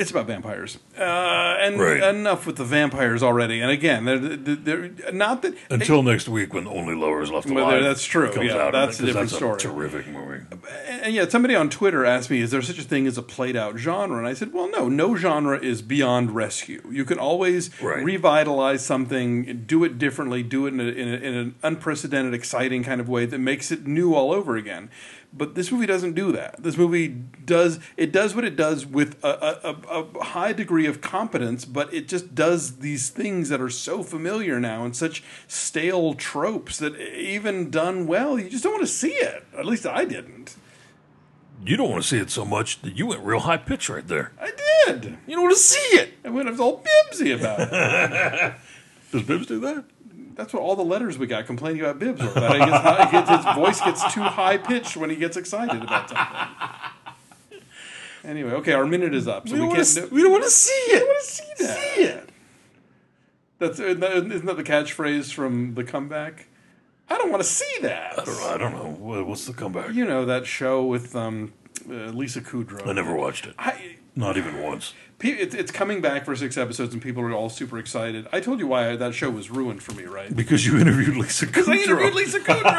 It's about vampires, and Right. enough with the vampires already. And again, they're not that Until next week when Only Lovers Left Well, Alive that's true. comes Yeah, out. that's a because different that's story. A terrific movie. And yet, somebody on Twitter asked me, "Is there such a thing as a played-out genre?" And I said, "Well, no genre is beyond rescue. You can always Right. revitalize something, do it differently, do it in an unprecedented, exciting kind of way that makes it new all over again." But this movie doesn't do that. This movie does what it does with a high degree of competence, but it just does these things that are so familiar now and such stale tropes that even done well, you just don't want to see it. At least I didn't. You don't want to see it so much that you went real high pitch right there. I did. You don't want to see it. I went, I was all Bibbsy about it. Does Bibbs do that? That's what all the letters we got complaining about Bibbs were. That his voice gets too high pitched when he gets excited about something. Anyway, okay, our minute is up. So we don't want to see it. We don't want to see I it. want to see that. See it. Isn't that the catchphrase from The Comeback? I don't want to see that. I don't know. What's the comeback? You know that show with Lisa Kudrow. I never watched it. Not even once. It's coming back for 6 episodes, and people are all super excited. I told you why that show was ruined for me, right? Because you interviewed Lisa Kudrow. Because I interviewed Lisa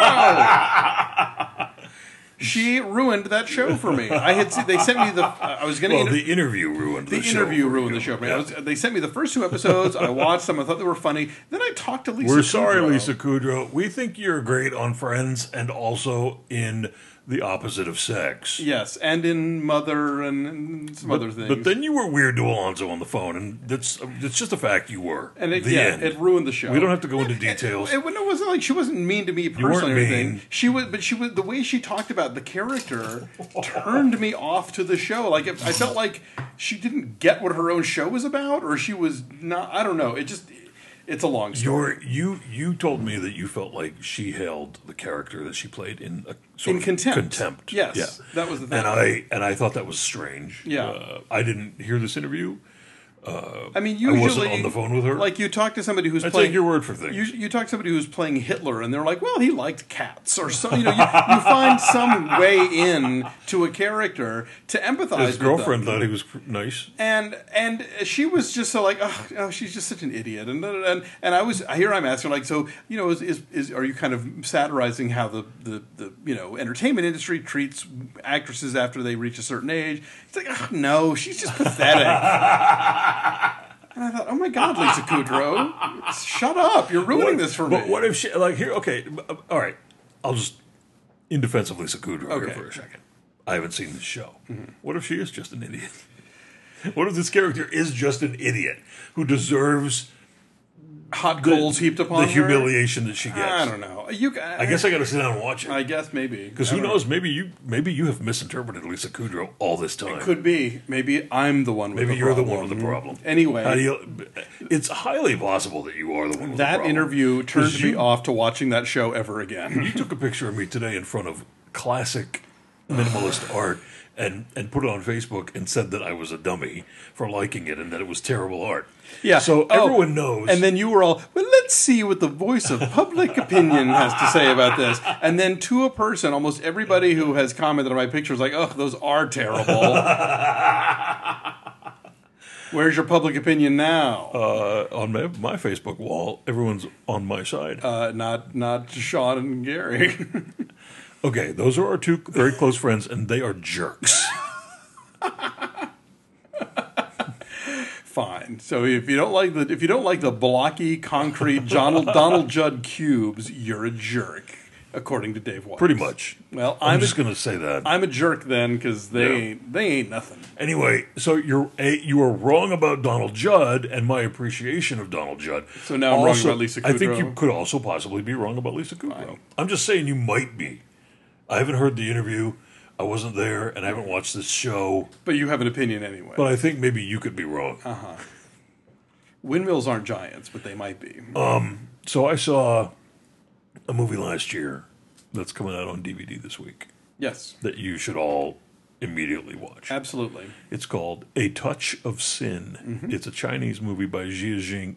Kudrow. She ruined that show for me. They sent me the. I was going to. The interview ruined the show. The interview ruined the show for me. Yeah. They sent me the first 2 episodes. I watched them. I thought they were funny. Then I talked to Lisa. We're sorry, Kudrow. Lisa Kudrow. We think you're great on Friends and also in The Opposite of Sex. Yes, and in Mother and some other things. But then you were weird to Alonzo on the phone, and it's just a fact you were. And The end. it ruined the show. We don't have to go into details. It wasn't like she wasn't mean to me personally weren't or anything. mean. She was the way she talked about the character turned me off to the show. Like I felt like she didn't get what her own show was about, or she was not. I don't know. It's a long story. You told me that you felt like she held the character that she played in a sort In of contempt. Yes, Yeah. that was the thing. And I thought that was strange. Yeah. I didn't hear this interview. I mean, usually I wasn't on the phone with her. Like you talk to somebody who's I playing take your word for things. You talk to somebody who's playing Hitler, and they're like, "Well, he liked cats," or something. You find some way in to a character to empathize. His girlfriend thought he was nice. And she was just so like, oh, she's just such an idiot. And I'm asking her, like, so are you kind of satirizing how the entertainment industry treats actresses after they reach a certain age? It's like, oh, no, she's just pathetic. And I thought, oh my God, Lisa Kudrow, shut up! You're ruining this for me. But what if she here? Okay, all right. I'll just in defense of Lisa Kudrow here Okay. for a second. I haven't seen this show. What if she is just an idiot? What if this character is just an idiot who deserves Hot coals heaped upon the her? humiliation that she gets? I don't know. I guess I got to sit down and watch it. I guess maybe Because who knows? Maybe you have misinterpreted Lisa Kudrow all this time. Could be. Maybe I'm the one with Maybe the you're problem. the one with the problem. Anyway. How do you, it's highly possible that you are the one with the That problem. interview turned 'Cause me you- off to watching that show ever again. You took a picture of me today in front of classic minimalist art and put it on Facebook and said that I was a dummy for liking it and that it was terrible art. Yeah. So everyone knows. And then you were all, well, let's see what the voice of public opinion has to say about this. And then to a person, almost everybody who has commented on my pictures like, oh, those are terrible. Where's your public opinion now? on my Facebook wall, everyone's on my side. Not Sean and Gary. Okay, those are our two very close friends, and they are jerks. Fine. So if you don't like the blocky concrete Donald Judd cubes, you're a jerk, according to Dave Weiss. Pretty much. Well, I'm just going to say that. I'm a jerk then because they ain't nothing. Anyway, so you are wrong about Donald Judd and my appreciation of Donald Judd. So now I'm wrong about Lisa I think Kudrow? you could also possibly be wrong about Lisa Kudrow. Fine. I'm just saying you might be. I haven't heard the interview. I wasn't there, and I haven't watched this show. But you have an opinion anyway. But I think maybe you could be wrong. Windmills aren't giants, but they might be. So I saw a movie last year that's coming out on DVD this week Yes, that you should all immediately watch. absolutely. It's called A Touch of Sin. Mm-hmm. It's a Chinese movie by Jia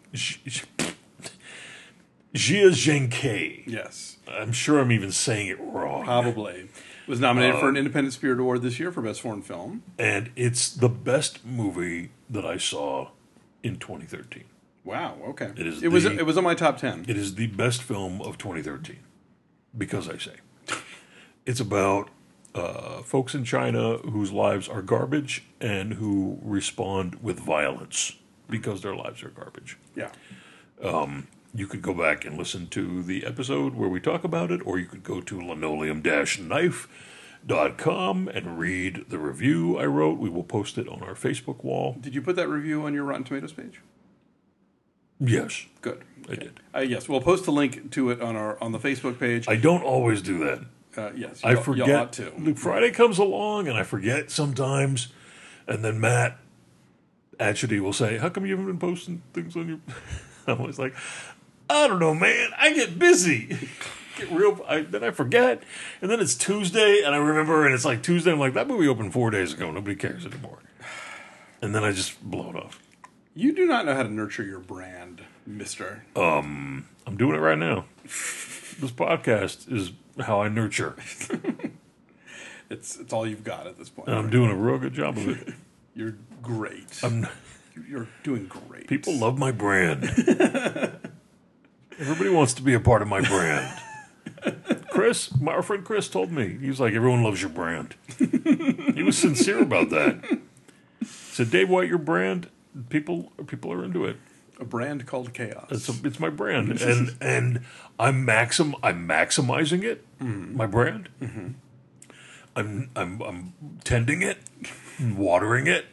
Zhangke. Yes, I'm sure I'm even saying it wrong. probably. Was nominated for an Independent Spirit Award this year for Best Foreign Film. And it's the best movie that I saw in 2013. Wow. Okay. It was on my top 10. It is the best film of 2013, because I say. It's about folks in China whose lives are garbage and who respond with violence because their lives are garbage. Yeah. You could go back and listen to the episode where we talk about it, or you could go to linoleum-knife.com and read the review I wrote. We will post it on our Facebook wall. Did you put that review on your Rotten Tomatoes page? Yes. Good. I did. Yes, we'll post a link to it on the Facebook page. I don't always do that. Yes, I forget. You ought to. Look, Friday comes along and I forget sometimes, and then Matt Atchity will say, "How come you haven't been posting things on your?" I'm always like, "I don't know, man. I get busy." Then I forget, and then it's Tuesday, and I remember, and it's like Tuesday. I'm like, that movie opened 4 days ago. Nobody cares anymore, and then I just blow it off. You do not know how to nurture your brand, mister. I'm doing it right now. This podcast is how I nurture. It's all you've got at this point. And I'm doing a real good job of it. You're great. You're doing great. People love my brand. Everybody wants to be a part of my brand. Our friend Chris told me, he was like, everyone loves your brand. He was sincere about that. He said, Dave White, your brand, people are into it. A brand called Chaos. It's my brand, and I'm maximizing it. My brand. Mm-hmm. I'm tending it, watering it,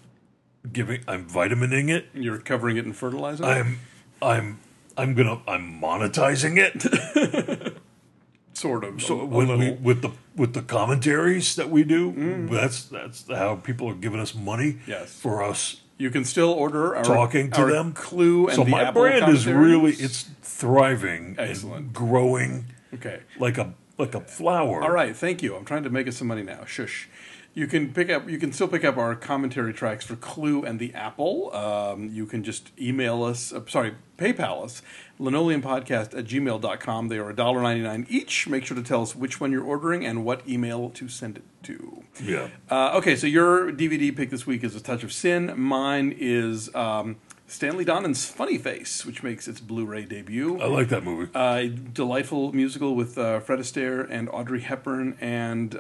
I'm vitamining it. You're covering it in fertilizer. I'm monetizing it. Sort of. So with the commentaries that we do, that's how people are giving us money. Yes. For us. You can still order our talking to them. Clue and so the my Apple brand is really commentaries. it's thriving. Excellent. And growing. Okay. Like a flower. All right, thank you. I'm trying to make us some money now. Shush. You can still pick up our commentary tracks for Clue and the Apple. You can just email us, PayPal us, linoleumpodcast@gmail.com. They are $1.99 each. Make sure to tell us which one you're ordering and what email to send it to. Yeah. Okay, so your DVD pick this week is A Touch of Sin. Mine is Stanley Donen's Funny Face, which makes its Blu-ray debut. I like that movie. Delightful musical with Fred Astaire and Audrey Hepburn and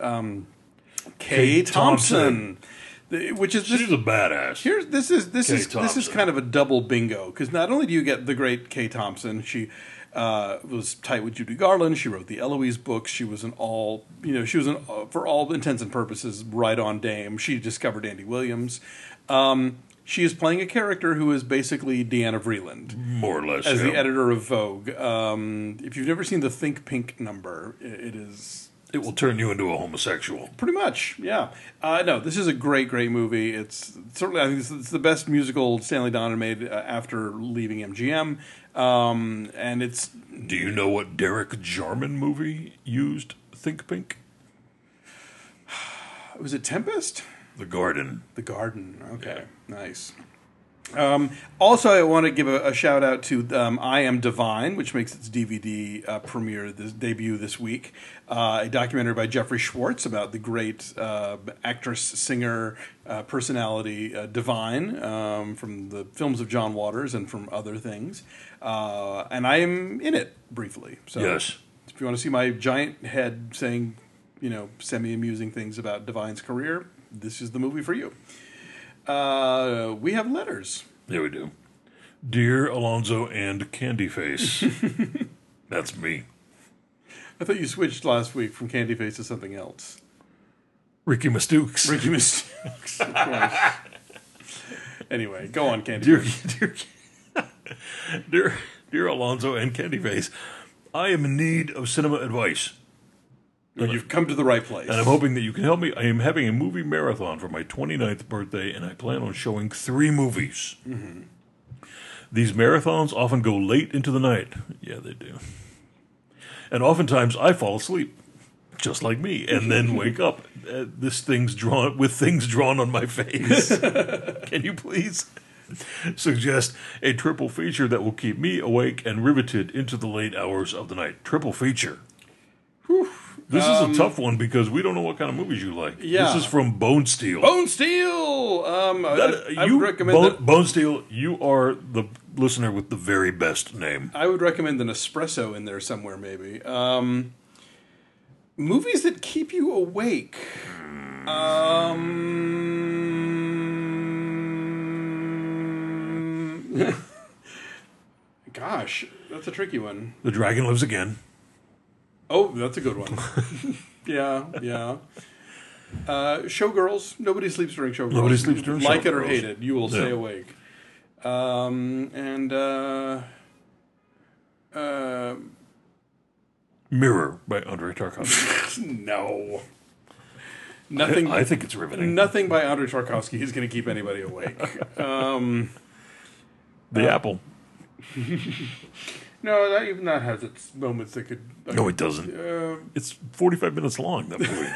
Kay Thompson. Which is she's a badass. This is kind of a double bingo, because not only do you get the great Kay Thompson, she was tight with Judy Garland. She wrote the Eloise books. She was for all intents and purposes, right on dame. She discovered Andy Williams. She is playing a character who is basically Deanna Vreeland, more or less, as the editor of Vogue. If you've never seen the Think Pink number, it will turn you into a homosexual. Pretty much, yeah. No, this is a great movie. It's certainly, I think it's the best musical Stanley Donen made after leaving MGM. And it's. Do you know what Derek Jarman movie used Think Pink? Was it Tempest? The Garden. The Garden. Okay, yeah. Nice. Also, I want to give a shout out to I Am Divine, which makes its DVD debut this week. A documentary by Jeffrey Schwartz about the great actress, singer, personality Divine from the films of John Waters and from other things. And I am in it briefly. So yes. If you want to see my giant head saying, semi-amusing things about Divine's career, this is the movie for you. We have letters. Yeah, we do. Dear Alonzo and Candyface. That's me. I thought you switched last week from Candyface to something else. Ricky Mastooks. Ricky Mastooks, of course. Anyway, go on, Candyface. Dear Alonzo and Candyface, I am in need of cinema advice. You've come to the right place. And I'm hoping that you can help me. I am having a movie marathon for my 29th birthday, and I plan on showing 3 movies. Mm-hmm. These marathons often go late into the night. Yeah, they do. And oftentimes I fall asleep, just like me, and then wake up with things drawn on my face. Can you please suggest a triple feature that will keep me awake and riveted into the late hours of the night? Triple feature. Whew. This is a tough one because we don't know what kind of movies you like. Yeah. This is from Bone Steel. Bone Steel! I would recommend that. Bone Steel, you are the listener with the very best name. I would recommend an espresso in there somewhere, maybe. Movies that keep you awake. Gosh, that's a tricky one. The Dragon Lives Again. Oh, that's a good one. Yeah. Showgirls. Nobody sleeps during Showgirls. Nobody sleeps during Like it or Showgirls. hate it, you will stay awake. Mirror by Andrei Tarkovsky. No. Nothing. I think it's riveting. Nothing by Andrei Tarkovsky is going to keep anybody awake. The Apple. No, even that has its moments that could. No, it doesn't. It's 45 minutes long, that movie.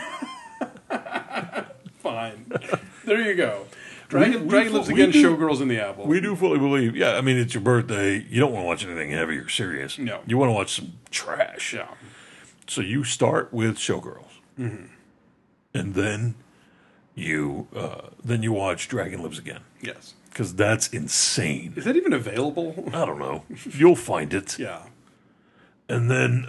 Fine. There you go. Dragon Lives we Again, do- Showgirls in the Apple. We do fully believe. Yeah, I mean, it's your birthday. You don't want to watch anything heavy or serious. No. You want to watch some trash. Yeah. So you start with Showgirls. Mm-hmm. And then you watch Dragon Lives Again. Yes. Because that's insane. Is that even available? I don't know. You'll find it. Yeah. And then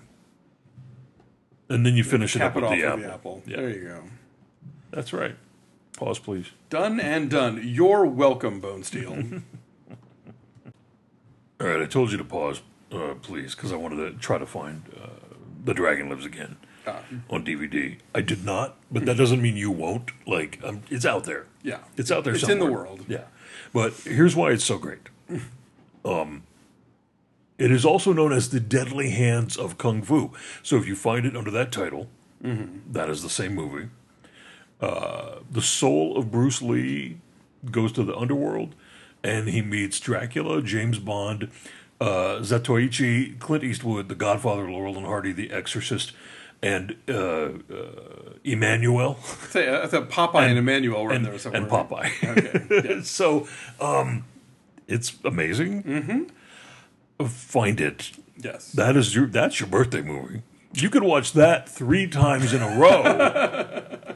you finish it Cap up it with off the with Apple. the Apple. Yeah. There you go. That's right. Pause, please. Done and done. You're welcome, Bone Steel. All right, I told you to pause, please, because I wanted to try to find The Dragon Lives Again on DVD. I did not, but that doesn't mean you won't. Like, it's out there. Yeah. It's out there It's somewhere. in the world. Yeah. But here's why it's so great. It is also known as The Deadly Hands of Kung Fu. So if you find it under that title, that is the same movie. The soul of Bruce Lee goes to the underworld, and he meets Dracula, James Bond, Zatoichi, Clint Eastwood, The Godfather, Laurel and Hardy, The Exorcist, and Emmanuel. I thought Popeye and Emmanuel were in there somewhere. And Popeye. Okay. Yeah. So, it's amazing. Mm-hmm. Find it. Yes. That's your birthday movie. You could watch that 3 times in a row.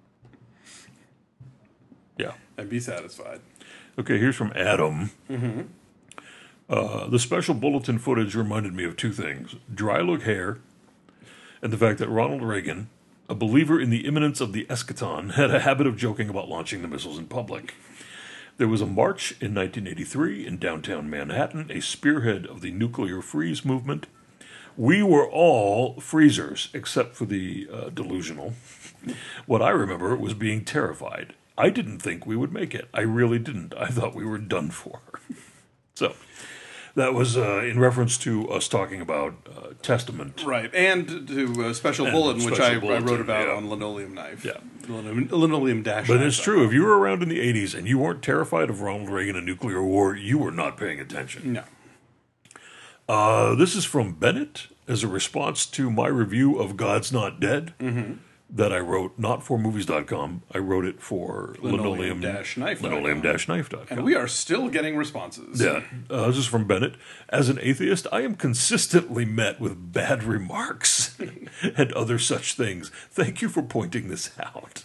Yeah. And be satisfied. Okay, here's from Adam. Mm-hmm. The special bulletin footage reminded me of 2 things. Dry look hair and the fact that Ronald Reagan, a believer in the imminence of the eschaton, had a habit of joking about launching the missiles in public. There was a march in 1983 in downtown Manhattan, a spearhead of the nuclear freeze movement. We were all freezers, except for the delusional. What I remember was being terrified. I didn't think we would make it. I really didn't. I thought we were done for. So, that was in reference to us talking about Testament. Right. And to Special Bulletin, which I wrote about on Linoleum Knife. Yeah. Linoleum dash. But it's true. If you were around in the 80s and you weren't terrified of Ronald Reagan and nuclear war, you were not paying attention. No. This is from Bennett as a response to my review of God's Not Dead that I wrote, not for movies.com. I wrote it for linoleum-knife.com. linoleum-knife.com. And we are still getting responses. Yeah. This is from Bennett. As an atheist, I am consistently met with bad remarks and other such things. Thank you for pointing this out.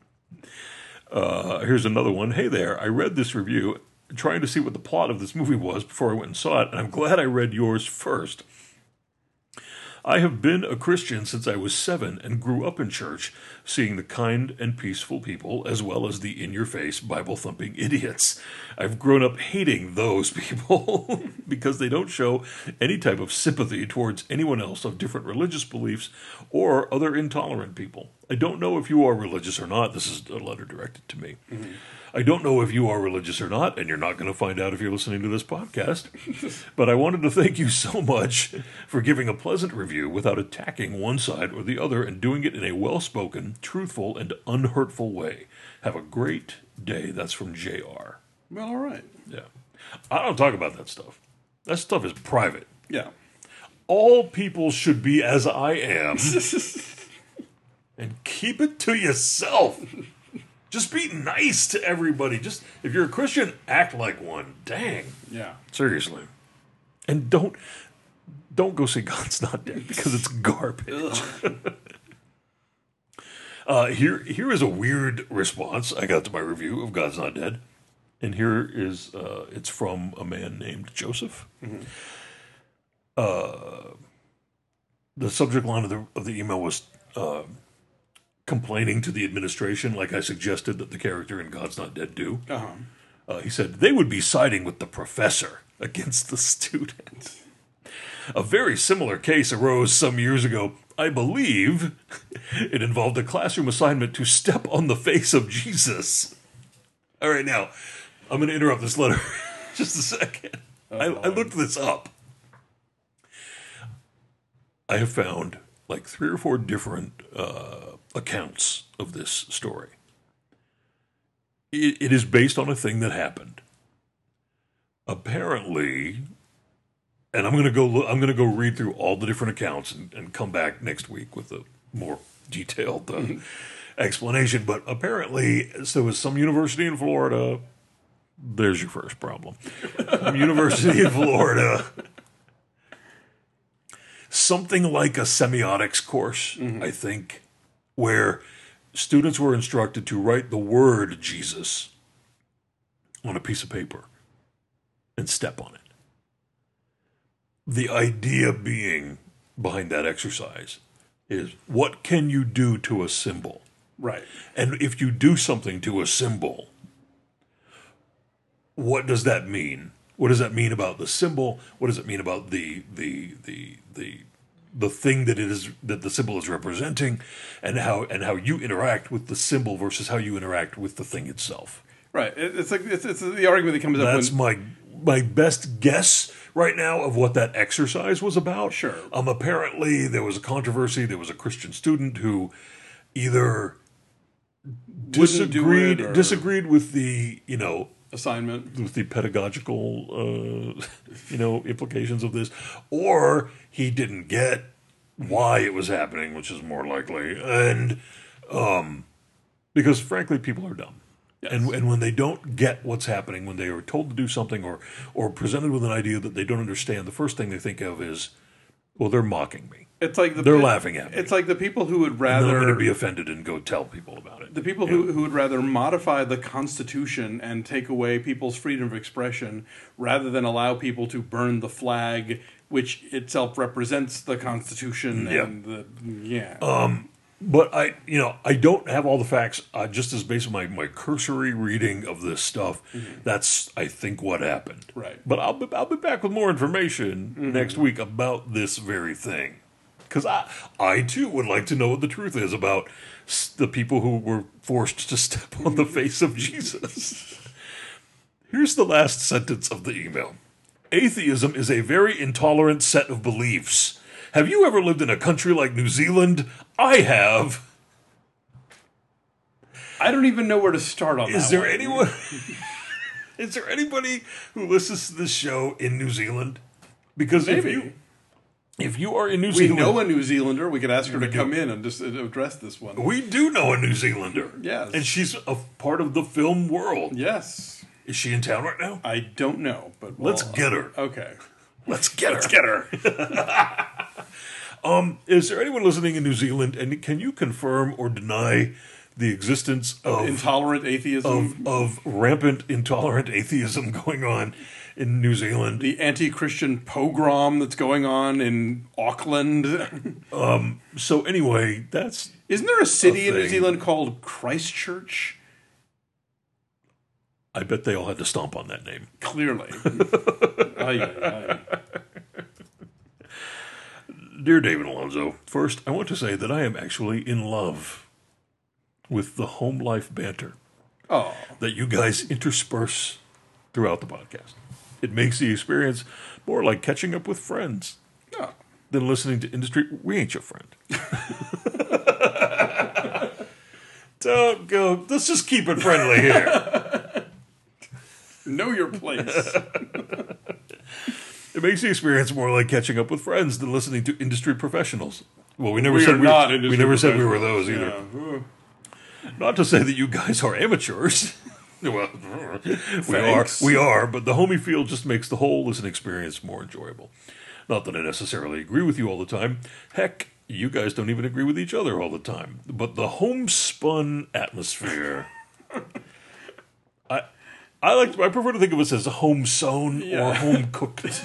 Here's another one. Hey there, I read this review trying to see what the plot of this movie was before I went and saw it, and I'm glad I read yours first. I have been a Christian since I was 7 and grew up in church, seeing the kind and peaceful people as well as the in-your-face, Bible-thumping idiots. I've grown up hating those people because they don't show any type of sympathy towards anyone else of different religious beliefs or other intolerant people. I don't know if you are religious or not. This is a letter directed to me. Mm-hmm. I don't know if you are religious or not, and you're not going to find out if you're listening to this podcast. But I wanted to thank you so much for giving a pleasant review without attacking one side or the other and doing it in a well-spoken, truthful, and unhurtful way. Have a great day. That's from JR. Well, all right. Yeah. I don't talk about that stuff. That stuff is private. Yeah. All people should be as I am. And keep it to yourself. Just be nice to everybody. Just if you're a Christian, act like one. Dang. Yeah. Seriously. And don't go see God's Not Dead because it's garbage. Here is a weird response I got to my review of God's Not Dead. And here is, it's from a man named Joseph. Mm-hmm. The subject line of the email was complaining to the administration, like I suggested that the character in God's Not Dead do. He said, they would be siding with the professor against the student. A very similar case arose some years ago. I believe it involved a classroom assignment to step on the face of Jesus. All right, now, I'm going to interrupt this letter just a second. I looked this up. I have found like 3 or 4 different accounts of this story. It is based on a thing that happened. Apparently, and I'm going to go read through all the different accounts and come back next week with a more detailed explanation. But apparently, so is some university in Florida. There's your first problem. University in Florida. Something like a semiotics course, I think, where students were instructed to write the word Jesus on a piece of paper and step on it. The idea being behind that exercise is, what can you do to a symbol? Right. And if you do something to a symbol, what does that mean? What does that mean about the symbol? What does it mean about the thing that it is, that the symbol is representing, and how you interact with the symbol versus how you interact with the thing itself? Right. It's like it's the argument that comes up. That's my best guess right now of what that exercise was about. Sure. Apparently there was a controversy. There was a Christian student who either disagreed with the, assignment, with the pedagogical, implications of this, or he didn't get why it was happening, which is more likely, and because frankly, people are dumb. Yes. And when they don't get what's happening, when they are told to do something or presented with an idea that they don't understand, the first thing they think of is, well, they're mocking me. It's like they're laughing at me. It's like the people who would rather... And then I'm going to be offended and go tell people about it. The people who would rather modify the Constitution and take away people's freedom of expression rather than allow people to burn the flag, which itself represents the Constitution. But I don't have all the facts. Just as based on my cursory reading of this stuff, that's, I think, what happened. Right. But I'll be back with more information next week about this very thing, because I too would like to know what the truth is about the people who were forced to step on the face of Jesus. Here's the last sentence of the email. Atheism is a very intolerant set of beliefs. Have you ever lived in a country like New Zealand? I have. I don't even know where to start on that. Is there anyone? Is there anybody who listens to this show in New Zealand? Because if you are in New Zealand, we know a New Zealander. We could ask her to come in and just address this one. We do know a New Zealander. Yes, and she's a part of the film world. Yes. Is she in town right now? I don't know, but let's get her. Okay. Let's get her. Let's get her. Is there anyone listening in New Zealand, and can you confirm or deny the existence of intolerant atheism, of rampant intolerant atheism going on in New Zealand? The anti-Christian pogrom that's going on in Auckland. So anyway, isn't there a city in New Zealand called Christchurch? I bet they all had to stomp on that name. Clearly. Dear David Alonso, first, I want to say that I am actually in love with the home life banter that you guys intersperse throughout the podcast. It makes the experience more like catching up with friends than listening to industry. We ain't your friend. Don't go. Let's just keep it friendly here. Know your place. It makes the experience more like catching up with friends than listening to industry professionals. Well, we never said we were those either. Yeah. Not to say that you guys are amateurs. Well, we are, but the homey feel just makes the whole listening experience more enjoyable. Not that I necessarily agree with you all the time. Heck, you guys don't even agree with each other all the time. But the homespun atmosphere, I prefer to think of us as home sewn or home cooked.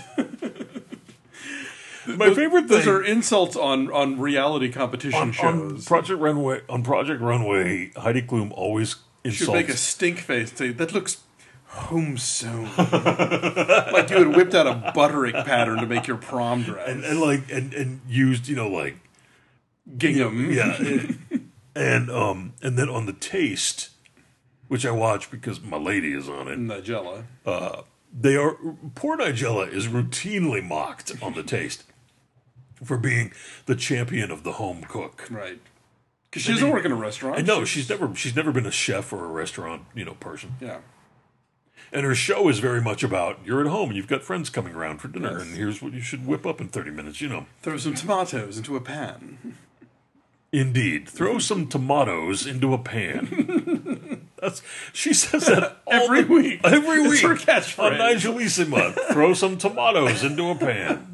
My favorite thing. Those are insults on reality competition shows. On Project Runway, Heidi Klum always insults. Should make a stink face. Say, that looks home sewn. Like you had whipped out a buttering pattern to make your prom dress. And used, like gingham. And then on The Taste, which I watch because my lady is on it. Nigella. Poor Nigella is routinely mocked on The Taste for being the champion of the home cook. Right. Because she doesn't work in a restaurant. I know, she's never been a chef or a restaurant, person. Yeah. And her show is very much about, you're at home and you've got friends coming around for dinner, and here's what you should whip up in 30 minutes, Throw some tomatoes into a pan. Indeed. Throw some tomatoes into a pan. She says that every week. Every week. It's her catchphrase. On Nigelissima. Throw some tomatoes into a pan.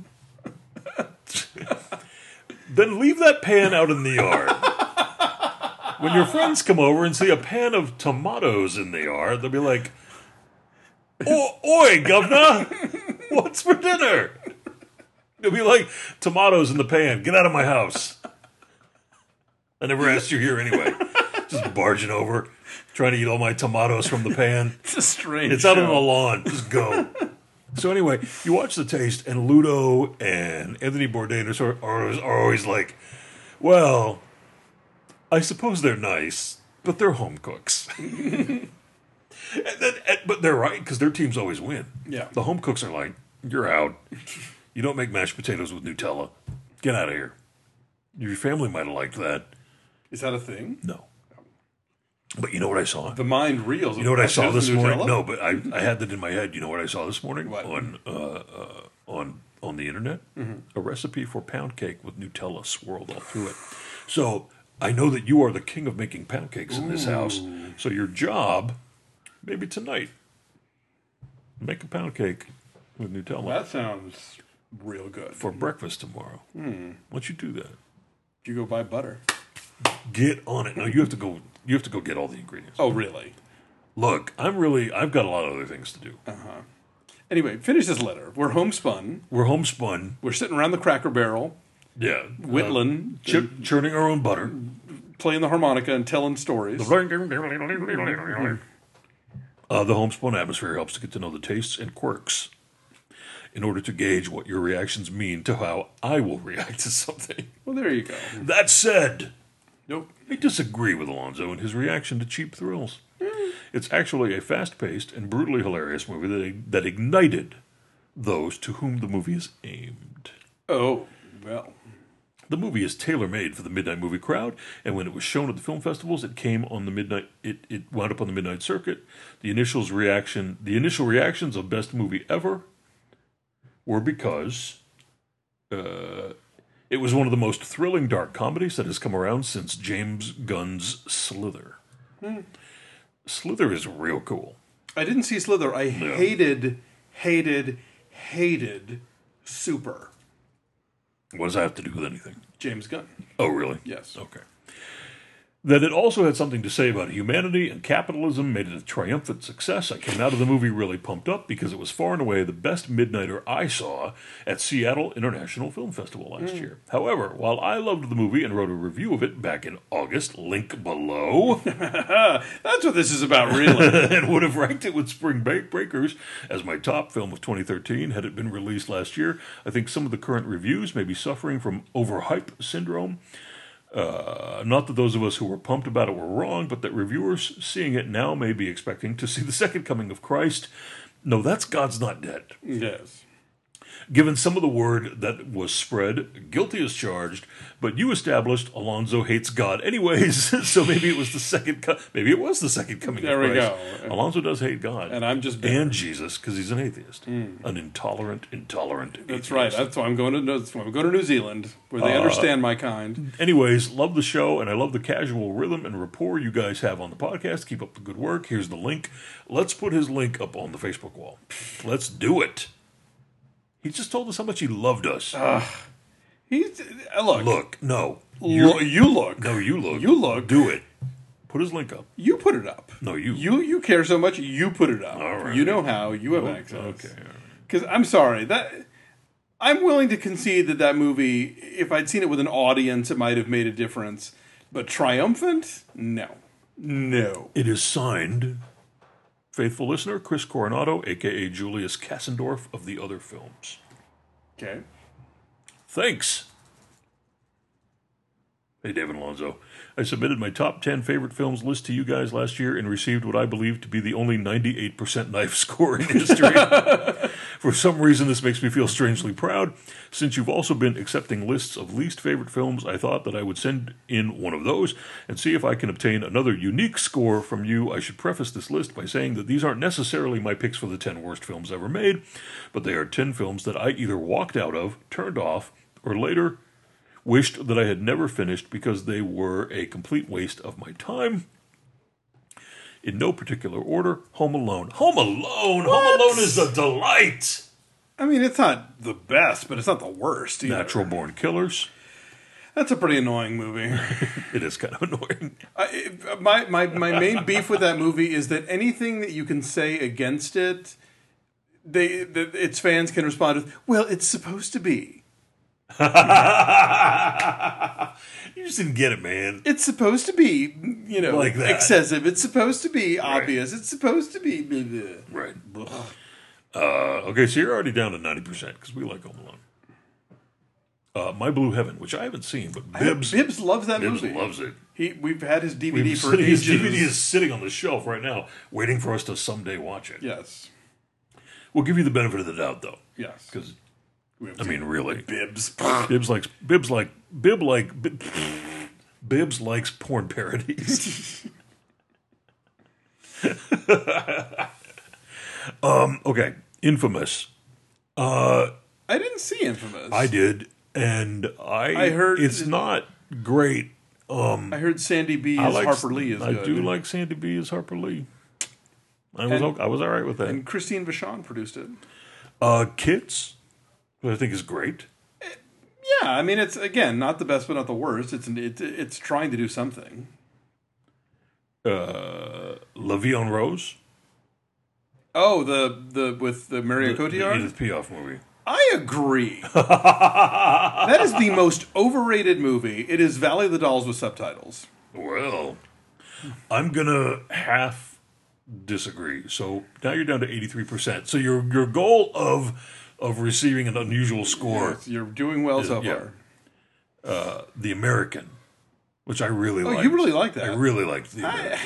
Then leave that pan out in the yard. When your friends come over and see a pan of tomatoes in the yard, they'll be like, Oi, governor! What's for dinner? They'll be like, tomatoes in the pan. Get out of my house. I never asked you here anyway. Just barging over, trying to eat all my tomatoes from the pan. It's a strange It's out on the lawn. Just go. So anyway, you watch The Taste, and Ludo and Anthony Bourdain are always like, well, I suppose they're nice, but they're home cooks. But they're right, because their teams always win. Yeah. The home cooks are like, you're out. You don't make mashed potatoes with Nutella. Get out of here. Your family might have liked that. Is that a thing? No. But you know what I saw? The mind reels. You know what I saw this morning? No, but I had that in my head. You know what I saw this morning? What? On the internet? Mm-hmm. A recipe for pound cake with Nutella swirled all through it. So I know that you are the king of making pound cakes in this house. So your job, maybe tonight, make a pound cake with Nutella. That sounds real good. For breakfast tomorrow. Why don't you do that? You go buy butter. Get on it. No, you have to go get all the ingredients. Oh, really? Look, I've got a lot of other things to do. Anyway, finish this letter. We're homespun. We're sitting around the Cracker Barrel. Yeah. Whittling. Churning our own butter. Playing the harmonica and telling stories. The homespun atmosphere helps to get to know the tastes and quirks in order to gauge what your reactions mean to how I will react to something. Well, there you go. That said, nope. I disagree with Alonzo in his reaction to Cheap Thrills. It's actually a fast-paced and brutally hilarious movie that ignited those to whom the movie is aimed. Oh, well. The movie is tailor-made for the midnight movie crowd, and when it was shown at the film festivals, it came on the midnight. It wound up on the midnight circuit. The initial reactions of best movie ever were because it was one of the most thrilling dark comedies that has come around since James Gunn's Slither. Slither is real cool. I didn't see Slither. I hated Super. What does that have to do with anything? James Gunn. Oh, really? Yes. Okay. That it also had something to say about humanity and capitalism made it a triumphant success. I came out of the movie really pumped up because it was far and away the best midnighter I saw at Seattle International Film Festival last year. However, while I loved the movie and wrote a review of it back in August, link below. That's what this is about, really. And would have ranked it with Spring Breakers as my top film of 2013 had it been released last year. I think some of the current reviews may be suffering from overhype syndrome. Not that those of us who were pumped about it were wrong, but that reviewers seeing it now may be expecting to see the second coming of Christ. No, that's God's Not Dead. Yes. Given some of the word that was spread, guilty as charged, but you established Alonzo hates God anyways, so maybe it was the second coming there of Christ. There we go. Alonzo does hate God. And I'm just bitter. And Jesus, because he's an atheist. An intolerant That's atheist. right. That's why I'm going to New Zealand, where they understand my kind. Anyways, love the show, and I love the casual rhythm and rapport you guys have on the podcast. Keep up the good work. Here's the link. Let's put his link up on the Facebook wall. Let's do it. He just told us how much he loved us. He's look. Look, no. You look. No, you look. You look. Do it. Put his link up. You put it up. No, you. You care so much. You put it up. All right. You know how. You have access. Okay. All right. Because I'm sorry that I'm willing to concede that movie, if I'd seen it with an audience, it might have made a difference. But triumphant? No. It is signed, faithful listener, Chris Coronado, a.k.a. Julius Kassendorf of the Other Films. Okay. Thanks. Hey, David Alonzo. I submitted my top 10 favorite films list to you guys last year and received what I believe to be the only 98% knife score in history. For some reason, this makes me feel strangely proud. Since you've also been accepting lists of least favorite films, I thought that I would send in one of those and see if I can obtain another unique score from you. I should preface this list by saying that these aren't necessarily my picks for the 10 worst films ever made, but they are 10 films that I either walked out of, turned off, or later wished that I had never finished because they were a complete waste of my time. In no particular order, Home Alone. Home Alone! What? Home Alone is a delight! I mean, it's not the best, but it's not the worst either. Natural Born Killers. That's a pretty annoying movie. It is kind of annoying. My main beef with that movie is that anything that you can say against it, its fans can respond with, well, it's supposed to be. You just didn't get it, man. It's supposed to be, Like that. excessive. It's supposed to be obvious. It's supposed to be... Blah, blah. Right. Okay, so you're already down to 90% because we like Home Alone. My Blue Heaven, which I haven't seen, but Bibbs loves that Bibbs movie. loves it. We've had his DVD for His ages. DVD is sitting on the shelf right now, waiting for us to someday watch it. Yes. We'll give you the benefit of the doubt, though. Yes. Because, I mean, really. Bibbs. Bibbs likes porn parodies. Okay. Infamous. I didn't see Infamous. I did, and I heard it's not great. I heard Sandy B as Harper Lee is good. I do like Sandy B as Harper Lee. I was all right with that. And Christine Vachon produced it. Kids, who I think is great. Yeah, I mean, it's, again, not the best, but not the worst. It's trying to do something. La Vie en Rose. Oh, the with the Marion Cotillard? The Edith Piaf movie. I agree. That is the most overrated movie. It is Valley of the Dolls with subtitles. Well, I'm gonna half disagree. So now you're down to 83%. So your goal of receiving an unusual score. Yes, you're doing well so far. The American, which I really liked. Oh, you really like that? I really liked The American.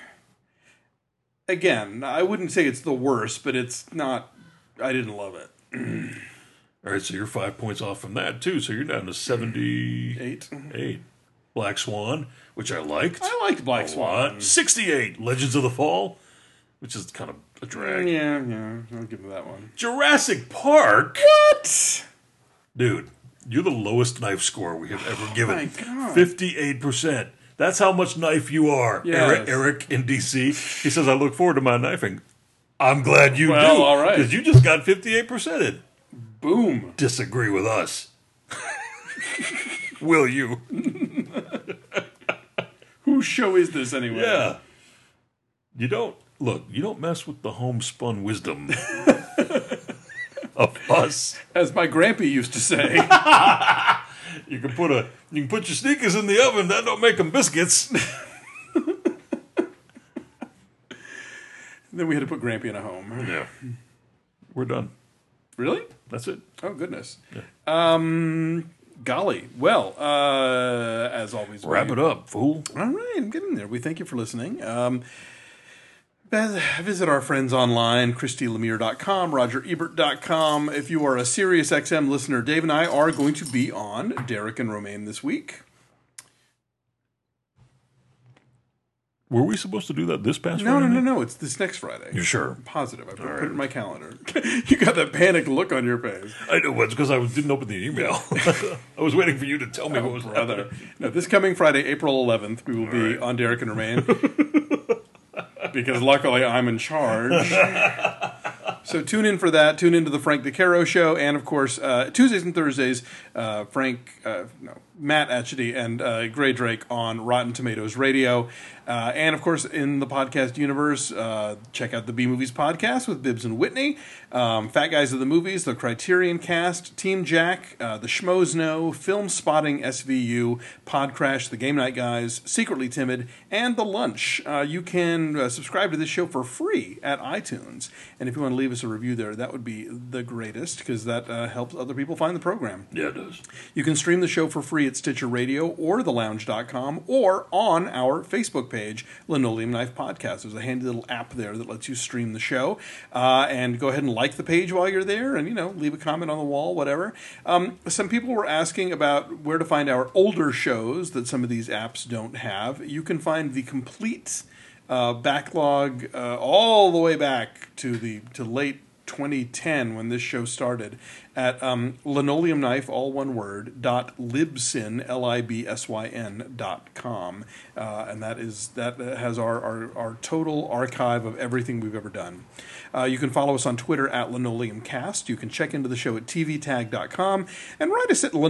Again, I wouldn't say it's the worst, but it's not... I didn't love it. All right, so you're 5 points off from that, too. So you're down to 78. Black Swan, which I liked. I liked Black Swan. 68, Legends of the Fall, which is kind of a drag. Yeah, I'll give him that one. Jurassic Park? What? Dude, you're the lowest knife score we have ever given. My God. 58%. That's how much knife you are. Yes. Eric in D.C., he says, I look forward to my knifing. I'm glad you do. All right. Because you just got 58%. Boom. Disagree with us. Will you? Whose show is this anyway? Yeah. You don't mess with the homespun wisdom of us. As my grampy used to say. You can put your sneakers in the oven. That don't make them biscuits. Then we had to put Grampy in a home. Yeah. We're done. Really? That's it. Oh, goodness. Yeah. Golly. Well, as always... Wrap it up, fool. All right, I'm getting there. We thank you for listening. Visit our friends online, ChristyLemire.com, RogerEbert.com. If you are a SiriusXM listener, Dave and I are going to be on Derek and Romaine this week. Were we supposed to do that this past Friday? No. It's this next Friday. You're sure? I'm positive. I put it in my calendar. You got that panicked look on your face. I know. It's because I didn't open the email. I was waiting for you to tell me what was happening. Now, this coming Friday, April 11th, we will be on Derek and Romaine. Because luckily I'm in charge. So tune in for that. Tune into the Frank DeCaro Show, and of course Tuesdays and Thursdays, Matt Atchity and Gray Drake on Rotten Tomatoes Radio. And, of course, in the podcast universe, check out the B-Movies podcast with Bibbs and Whitney, Fat Guys of the Movies, the Criterion Cast, Team Jack, the Schmoes Know, Film Spotting SVU, Podcrash, the Game Night Guys, Secretly Timid, and The Lunch. You can subscribe to this show for free at iTunes. And if you want to leave us a review there, that would be the greatest, because that helps other people find the program. Yeah, it does. You can stream the show for free at Stitcher Radio or thelounge.com or on our Facebook page, Linoleum Knife Podcast. There's a handy little app there that lets you stream the show. And go ahead and like the page while you're there and, leave a comment on the wall, whatever. Some people were asking about where to find our older shows that some of these apps don't have. You can find the complete backlog all the way back to late 2010 when this show started at Linoleum Knife, all one word, .libsyn, LIBSYN.com. And that has our total archive of everything we've ever done. You can follow us on Twitter at LinoleumCast. You can check into the show at tvtag.com and write us at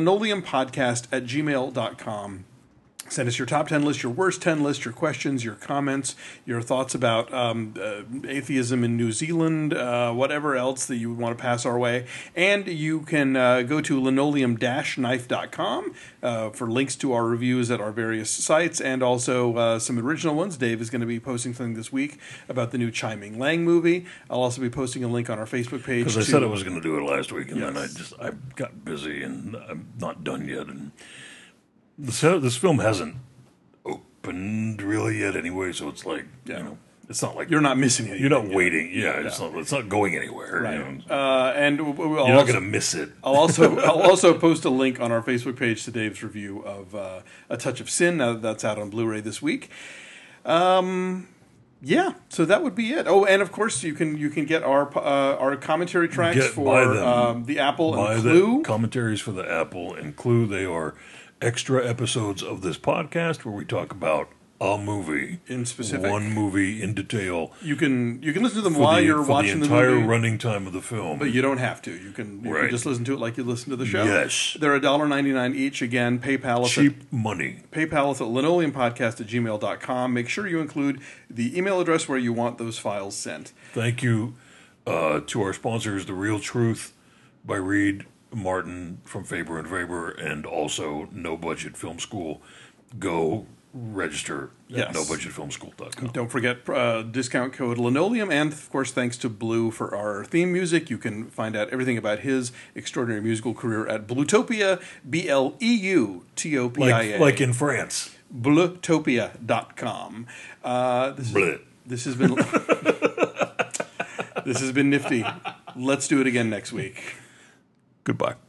linoleumpodcast@gmail.com. Send us your top 10 list, your worst 10 list, your questions, your comments, your thoughts about atheism in New Zealand, whatever else that you would want to pass our way. And you can go to linoleum-knife.com for links to our reviews at our various sites and also some original ones. Dave is going to be posting something this week about the new Chai Ming Lang movie. I'll also be posting a link on our Facebook page. Because I said I was going to do it last week, and then I got busy, and I'm not done yet. And this film hasn't opened really yet anyway, so it's like, it's not like you're not missing it. You're not waiting. It's not going anywhere. Right. And you're not going to miss it. I'll also post a link on our Facebook page to Dave's review of A Touch of Sin. Now that's out on Blu-ray this week. So that would be it. Oh, and of course you can get our commentary tracks for the Apple and Clue. Commentaries for the Apple and Clue. They are extra episodes of this podcast where we talk about a movie in specific, one movie in detail. You can listen to them while you're watching the entire running time of the film, but you don't have to. You can just listen to it like you listen to the show. Yes, they're $1.99 each. Again, PayPal cheap money. PayPal is at linoleumpodcast@gmail.com. Make sure you include the email address where you want those files sent. Thank you to our sponsors, The Real Truth by Reed Martin from Faber and Faber, and also No Budget Film School. Go register at nobudgetfilmschool.com. Don't forget discount code Linoleum, and of course thanks to Blue for our theme music. You can find out everything about his extraordinary musical career at Bluetopia, BLEUTOPIA. Like in France. Bluetopia.com. This has been this has been nifty. Let's do it again next week. Goodbye.